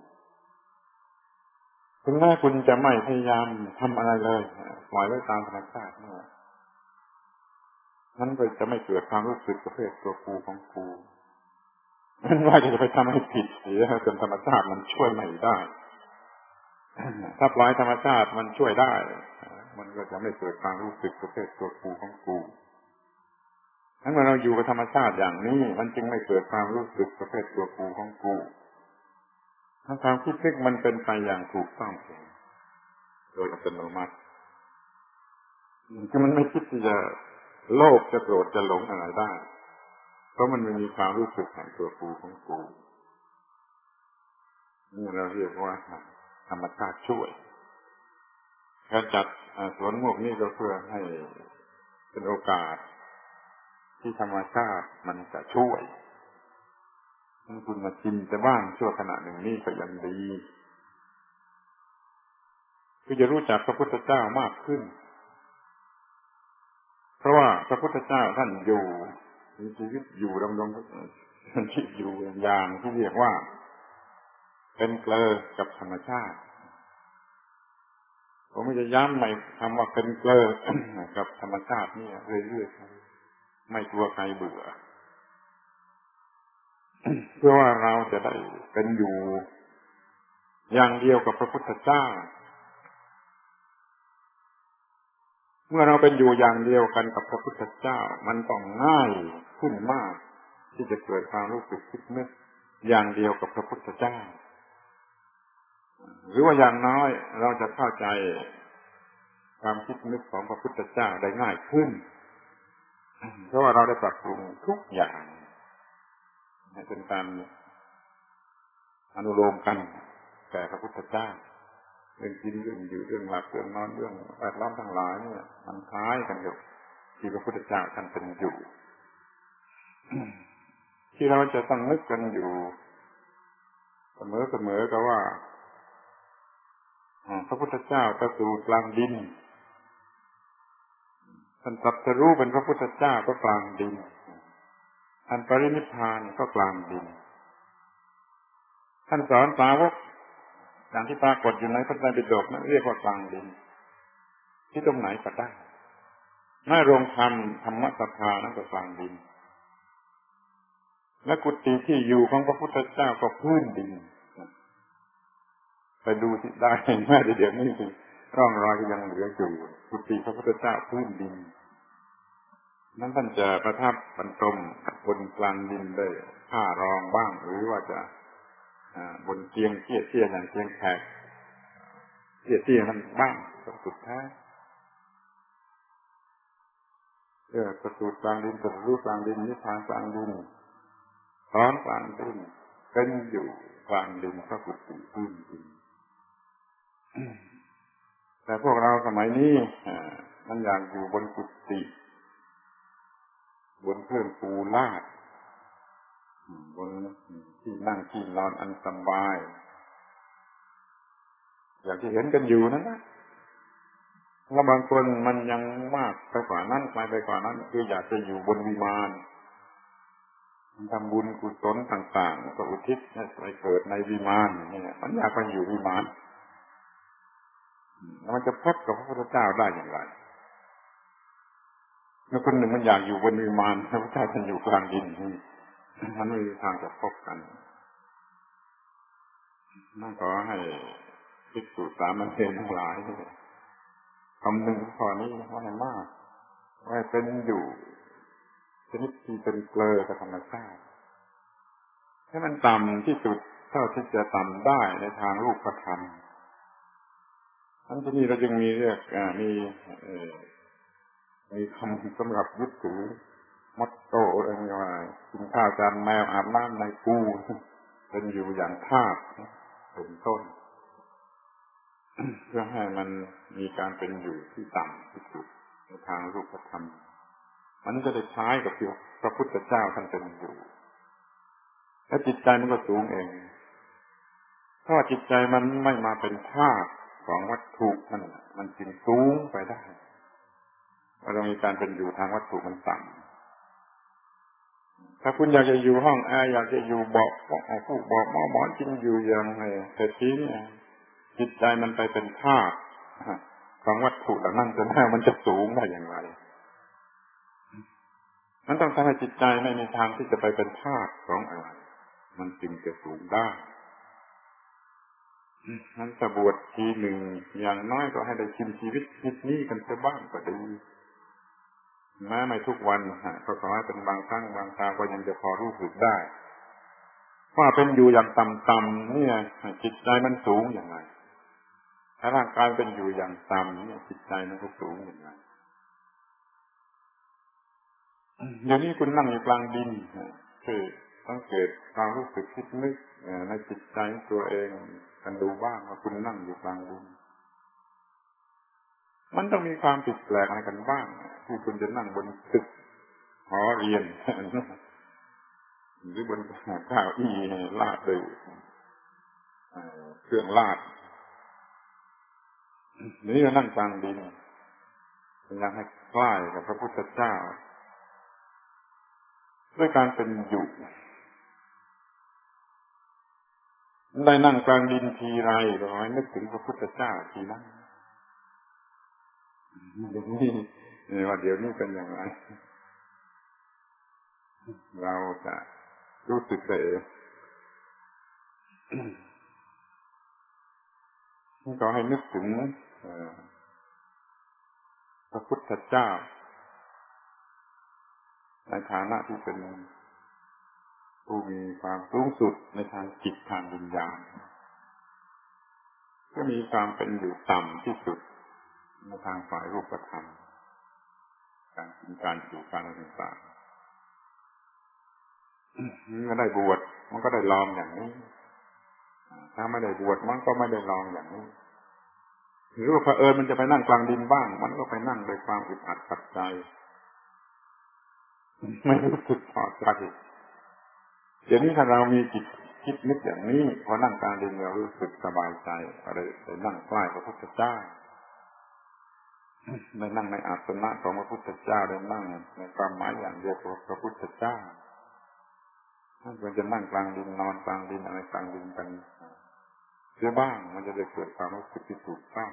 ถึงแม้คุณจะไม่พยายามทำอะไรเลยปล่อยไว้ตามธรรมชาติเนี่ยนั้นก็จะไม่เกิดความรู้สึกประเภทตัวกูของกูมันว่าจะไปทำให้ผิดเสียจนธรรมชาติมันช่วยไม่ได้ถ้าปล่อยธรรมชาติมันช่วยได้มันก็จะไม่เกิดความรู้สึกประเภทตัวกูของกูทั้งเมื่อเราอยู่กับธรรมชาติอย่างนี้มันจึงไม่เกิดความรู้สึกประเภทตัวกูของกูทั้งความคิดนึกมันเป็นไปอย่างถูกต้องเองโดยอัตโนมัติคือมันไม่คิดที่จะโลภจะโกรธจะหลงอะไรได้เพราะมันไม่มีความรู้สึกแห่งตัวกูของกูนี่เราเรียกว่าธรรมชาติช่วยการจัดสวนโมกนี่ก็เพื่อให้เป็นโอกาสที่ธรรมชาติมันจะช่วยให้คุณมาชิมแต่บ้างชั่วขณะหนึ่งนี่ก็ยังดีคือจะรู้จักพระพุทธเจ้ามากขึ้นเพราะว่าพระพุทธเจ้าท่านอยู่มีชีวิตอยู่ดำรงชีวิตอยู่อย่างที่เรียกว่าเป็นเกลอกับธรรมชาติผมไม่จะย้ำในคำว่าเป็นเกลอกับธรรมชาตินี่เรื่อยๆไม่กลัวใครเบื่อเพื่อว่าเราจะได้เป็นอยู่อย่างเดียวกับพระพุทธเจ้าเมื่อเราเป็นอยู่อย่างเดียวกันกับพระพุทธเจ้ามันต้องง่ายขึ้นมากที่จะเกิดความรู้สึกคิดนึกอย่างเดียวกับพระพุทธเจ้าหรือว่าอย่างน้อยเราจะเข้าใจความคิดนึกของพระพุทธเจ้าได้ง่ายขึ้นเพราะว่าเราได้ปรับปรุงทุกอย่างให้เป็นการอนุโลมกันแก่พระพุทธเจ้าเรื่องกินเรื่องอยู่เรื่องหลับเรื่องนอนเรื่องแวดล้อมทั้งหลายเนี่ยมันคล้ายกันอยู่ที่พระพุทธเจ้าท่านเป็นอยู่ที่เราจะต้องนึกกันอยู่เสมอก็ว่าพระพุทธเจ้าประสูติกลางดินท่านตรัสรู้เป็นพระพุทธเจ้าก็กลางดินท่านปรินิพพานก็กลางดินท่านสอนสาวกอย่างที่ปรากฏอยู่ในพระไตรปิฎกนั้นเรียกว่ากลางดินที่ตรงไหนก็ได้หน้าโรงธรรมสภานั้นก็กลางดินและกุฏิที่อยู่ของพระพุทธเจ้าก็พื้นดินไปดูที่ได้แม้เดี๋ยวนี้สิร่องรอยยังเหลืออยู่กุฏิพระพุทธเจ้าพื้นดินนั้นท่านจะประทับบรรทมบนกลางดินได้ผ้ารองบ้างหรือว่าจะบนเตียงเตี้ยๆอย่างเตียงแขกเตี้ยๆนั้นบ้างสุดท้ายประสูติกลางดินตรัสรู้กลางดินนิพพานกลางดินสอนกลางดินเป็นอยู่กลางดินพระกุฏิพื้นดินแต่พวกเราสมัยนี้มันอยากอยู่บนกุฏิบนเครื่องปูลาดบนที่นั่งที่นอนอันสบายอย่างที่เห็นกันอยู่นั่นนะแล้วบางคนมันยังมากไปกว่านั้นไปกว่านั้นคืออยากจะอยู่บนวิมานทำบุญกุศลต่างๆก็อุทิศให้ไปเกิดในวิมานนี่มันอยากไปอยู่วิมานแล้วมันจะพบกับพระพุทธเจ้าได้อย่างไรเมื่อคนหนึ่งมันอยากอยู่บนวิมานพระพุทธเจ้าท่านอยู่กลางดินมันไม่มีทางจะพบกันนั่นขอให้ภิกษุสามเณรทั้งหลายคำหนึ่งข้อนี้ว่าให้มากว่าเป็นอยู่ชนิดที่เป็นเกลอกับธรรมชาติให้มันต่ำที่สุดเท่าที่จะต่ำได้ในทางรูปธรรมทั้งที่นี้เราจึงมีเรียกมีคำสำหรับยึดถือมอตโต้อะไรว่ากินข้าวจานแมวอาบน้ำในปูเป็นอยู่อย่างทาสเป็นต้นเพื่อให้มันมีการเป็นอยู่ที่ต่ำที่สุดในทางรูปธรรมมันจะได้ใช้กับที่พระพุทธเจ้าท่านเป็นอยู่และจิตใจมันก็สูงเองถ้าจิตใจมันไม่มาเป็นทาสของวัตถุมันจึงสูงไปได้เรามีการเป็นอยู่ทางวัตถุมันต่ำถ้าคุณอยากจะอยู่ห้องแอร์อยากจะอยู่เบาะผู้เบาะหมอนกินอยู่อย่างไรแต่ทีนี้จิตใจมันไปเป็นธาตุของวัตถุเหล่านั้นจะแน่มันจะสูงได้อย่างไรมันต้องทำให้จิตใจไม่มีทางที่จะไปเป็นธาตุของอะไรมันจึงจะสูงได้นั้นจะบวชทีหนึ่งอย่างน้อยก็ให้ได้ชิมชีวิตนี้กันสักบ้างก็ดีแม้ไม่ทุกวันก็ขอให้เป็นบางครั้งบางคราวก็ยังจะพอรู้สึกได้ว่าเป็นอยู่อย่างต่ำๆเนี่ยจิตใจมันสูงอย่างไรถ้าร่างกายเป็นอยู่อย่างต่ำเนี่ยจิตใจมันก็สูงอย่างไรเดี๋ยวนี้คุณนั่งอยู่กลางดินคือสังเกตความรู้สึกคิดนึกในจิตใจตัวเองกันดูบ้างว่าคุณนั่งอยู่กลางดินมันต้องมีความผิดแปลกอะไรกันบ้างที่คุณจะนั่งบนตึกหอเรียนหรือบนเก้าอี้ลาดด้วยเครื่องลาดนี่เรานั่งกลางดินยังให้ใกล้กับพระพุทธเจ้าด้วยการเป็นอยู่ได้นั่งกลางดินทีไรก็ให้นึกถึงพระพุทธเจ้าทีนั้นเดี๋ยวนี้เป็นอย่างไรเราจะรู้สึกได้เองก็ให้นึกถึงพระพุทธเจ้าในฐานะที่เป็นผู้มีความสูงสุดในทางจิตทางวิญญาณก็มีความเป็นอยู่ต่ำที่สุดในทางฝ่ายรูปธรรมการกินการอยู่การอะไรต่างๆก็ได้บวชมันก็ได้ลองอย่างนี้ถ้าไม่ได้บวชมันก็ไม่ได้ลองอย่างนี้หรือว่าเผอิญมันจะไปนั่งกลางดินบ้างมันก็ไปนั่งโดยความอึดอัดขัดใจไม่รู้สึกพอใจเดี๋ยวนี้ถ้าเรามีจิตคิดนึกอย่างนี้พอนั่งกลางดินเรารู้สึกสบายใจอะไรได้นั่งใกล้พระพุทธเจ้าได้นั่งในอาสนะของพระพุทธเจ้าได้นั่งในความหมายอย่างเดียวกับพระพุทธเจ้าถ้าเราจะนั่งกลางดินนอนกลางดินอะไรกลางดินกันเสียบ้างมันจะได้เกิดความรู้สึกที่ถูกต้อง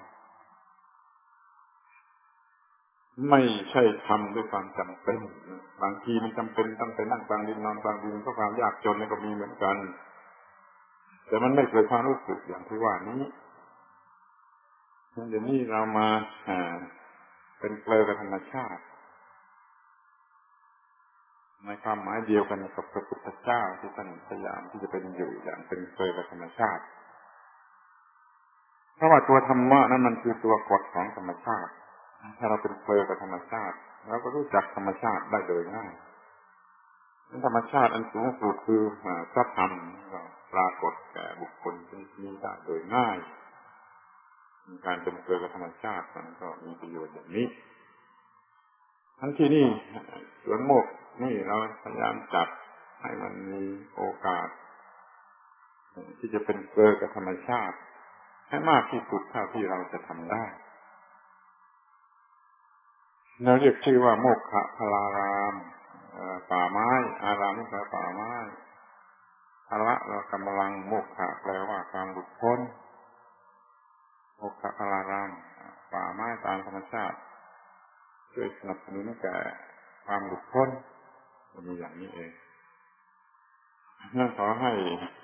ไม่ใช่ทำด้วยความจำเป็นบางทีมันจำเป็นต้องไปนั่งกลางดินนอนกลางดินเพราะความยากจนนี่ก็มีเหมือนกันแต่มันไม่เกิดความรู้สึกอย่างที่ว่านี้เดี๋ยวนี้เรามาเป็นเกลือกับธรรมชาติในความหมายเดียวกันกับพระพุทธเจ้าที่ท่านพยายามที่จะเป็นอยู่อย่างเป็นเกลือกับธรรมชาติเพราะว่าตัวธรรมะนั้นมันคือตัวกฎของธรรมชาติถ้าเราเป็นเกลือกับธรรมชาติเราก็รู้จักธรรมชาติได้โดยง่ายธรรมชาติอันสูงสุดคือพระธรรมปรากฏแก่บุคคลที่นี้ได้โดยง่ายการเป็นเกลือกับธรรมชาติมันก็มีประโยชน์อย่างนี้ทั้งที่นี่สวนโมกข์นี่เราพยายามจัดให้มันมีโอกาสที่จะเป็นเกลือกับธรรมชาติให้มากที่สุดเท่าที่เราจะทำได้เราเรียกชื่อว่าโมกขพลารามป่าไม้อารามนี่แปลป่าไม้พละเรากำลังโมกขะแปลว่าความหลุดพ้นโมกขพลารามป่าไม้ตามธรรมชาติช่วยสนับสนุนแก่ความหลุดพ้นมีอย่างนี้เองนั่นขอให้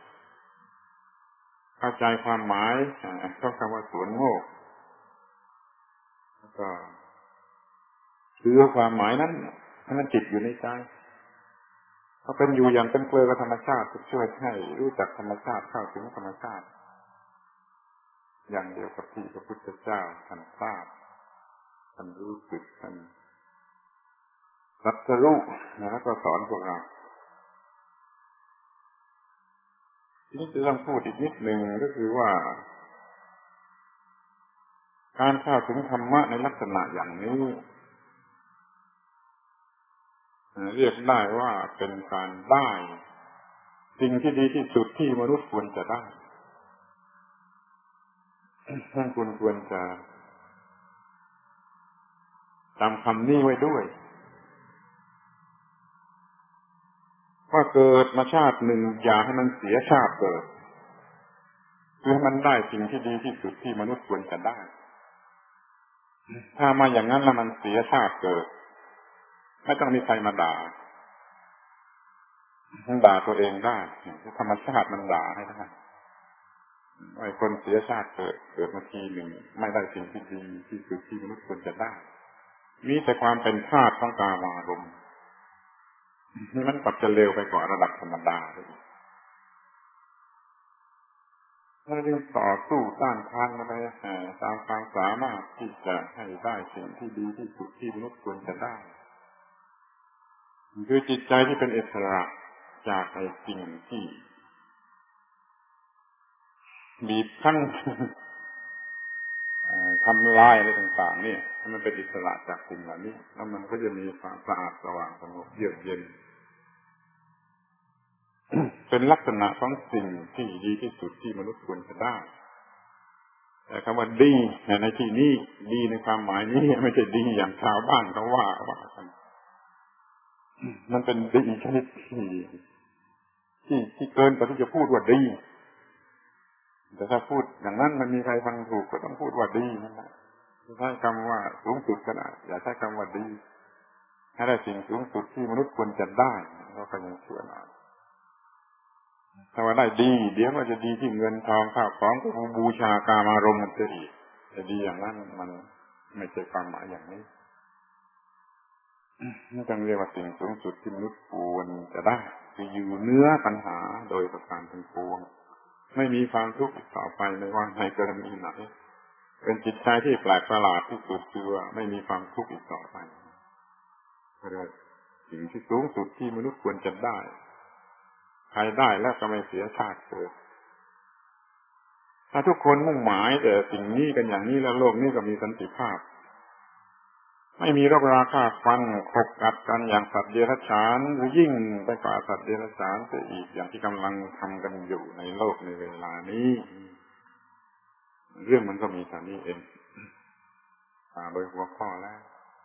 เข้าใจความหมายของคำว่าสวนโมกข์แล้วก็ถือความหมายนั้นให้มันจิตอยู่ในใจถ้าเป็นอยู่อย่างเป็นเกลือกับธรรมชาติจะช่วยให้รู้จักธรรมชาติเข้าถึงธรรมชาติอย่างเดียวกับที่พระพุทธเจ้าท่านทราบท่านรู้สึกท่านรัตรู้แล้วก็สอนพวกเราทีนี้จะต้องพูดอีกนิดหนึ่งก็คือว่าการเข้าถึงธรรมะในลักษณะอย่างนี้เรียกได้ว่าเป็นการได้สิ่งที่ดีที่สุดที่มนุษย์ควรจะได้ท่านคุณควรจะจำคำนี้ไว้ด้วยว่าเกิดมาชาติหนึ่งอย่าให้มันเสียชาติเกิดคือให้มันได้สิ่งที่ดีที่สุดที่มนุษย์ควรจะได้ถ้ามาอย่างนั้นแล้วมันเสียชาติเกิดไม่ต้องมีใครมาด่าตัวเองได้ธรรมชาติมันด่าให้ได้ไอ้คนเสียชาติเกิดมาทีหนึ่งไม่ได้สิ่งที่ดีที่สุดที่มนุษย์ควรจะได้มีแต่ความเป็นทาสของกามารมณ์นี่มันกลับจะเร็วไปกว่าระดับธรรมดาเลยถ้าเรื่องต่อสู้ต้านทานอะไรตามความสามารถที่จะให้ได้สิ่งที่ดีที่สุดที่มนุษย์ควรจะได้คือจิตใจที่เป็นอิสระจากไอ้สิ่งที่บีบคั้นทำลายอะไรต่างๆนี่มันเป็นอิสระจากสิ่งเหล่านี้แล้วมันก็จะมีความสะอาดสว่างสงบเยือกเย็น เป็นลักษณะของสิ่งที่ดีที่สุดที่มนุษย์ควรจะได้แต่คำว่าดีในที่นี้ดีในความหมายนี้ไม่ใช่ดีอย่างชาวบ้านเขาว่ากันมันเป็นดีชนิดที่เกินกว่าที่จะพูดว่าดีแต่ถ้าพูดอย่างนั้นมันมีใครฟังถูกก็ต้องพูดว่าดีนั่นแหละใช้คำว่าสูงสุดก็ได้อย่าใช้คำว่าดีให้ได้สิ่งสูงสุดที่มนุษย์ควรจะได้ก็ยังชั่วหน่อยถ้าว่าได้ดีเดี๋ยวมันจะดีที่เงินทองข้าวของก็บูชากามารมณ์มันจะอีกแต่ดีอย่างนั้นมันไม่ใช่ความหมายอย่างนี้นี่ต้องเรียกว่าสิ่งสูงสุดที่มนุษย์ควรจะได้คืออยู่เหนือปัญหาโดยประการทั้งปวงไม่มีความทุกข์ต่อไปไม่ว่าในกรณีไหนเป็นจิตใจที่แปลกประหลาดที่สุดคือว่าไม่มีความทุกข์อีกต่อไปก็เลยสิ่งที่สูงสุดที่มนุษย์ควรจะได้ใครได้แล้วก็ไม่เสียชาติเกิดถ้าทุกคนมุ่งหมายแต่สิ่งนี้กันอย่างนี้แล้วโลกนี้ก็มีสันติภาพไม่มีโรคราฆ่าฟันขบกัดกันอย่างสัตว์เดรัจฉานหรือยิ่งไปกว่าสัตว์เดรัจฉานเสียอีกอย่างที่กำลังทำกันอยู่ในโลกในเวลานี้เรื่องมันก็มีเท่านี้เองโดยหัวข้อแล้ว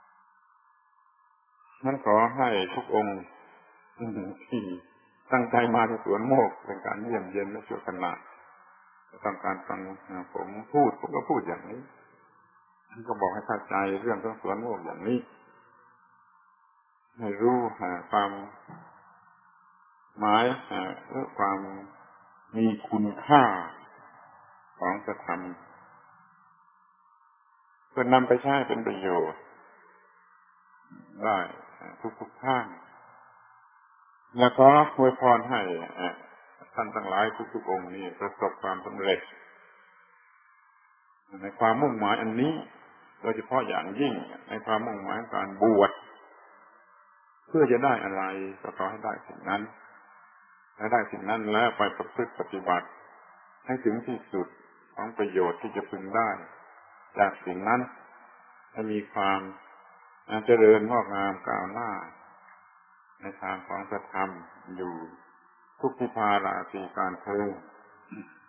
นั้นขอให้ทุกองค์ที่ตั้งใจมาที่สวนโมกเป็นการเยี่ยมเยียนและชั่วขณะต้องการฟังผมพูดผมก็พูดอย่างนี้ก็บอกให้เข้าใจเรื่องของสวนโมกอย่างนี้ให้รู้ความหมายหรือความมีคุณค่าของพระธรรมเพื่อนำไปใช้เป็นประโยชน์ได้ทุกท่านแล้วก็อวยพรให้ท่านทั้งหลายทุกองค์นี้ประสบความสำเร็จในความมุ่งหมายอันนี้โดยเฉพาะอย่างยิ่งในความมุ่งหมายการบวชเพื่อจะได้อะไรก็ขอให้ได้สิ่งนั้นและได้สิ่งนั้นแล้วไปประพฤติปฏิบัติให้ถึงที่สุดของประโยชน์ที่จะพึงได้จากสิ่งนั้นให้มีความเจริญงอกงามก้าวหน้าในทางของพระธรรมอยู่ทุกทิพาราตรีการเทอญ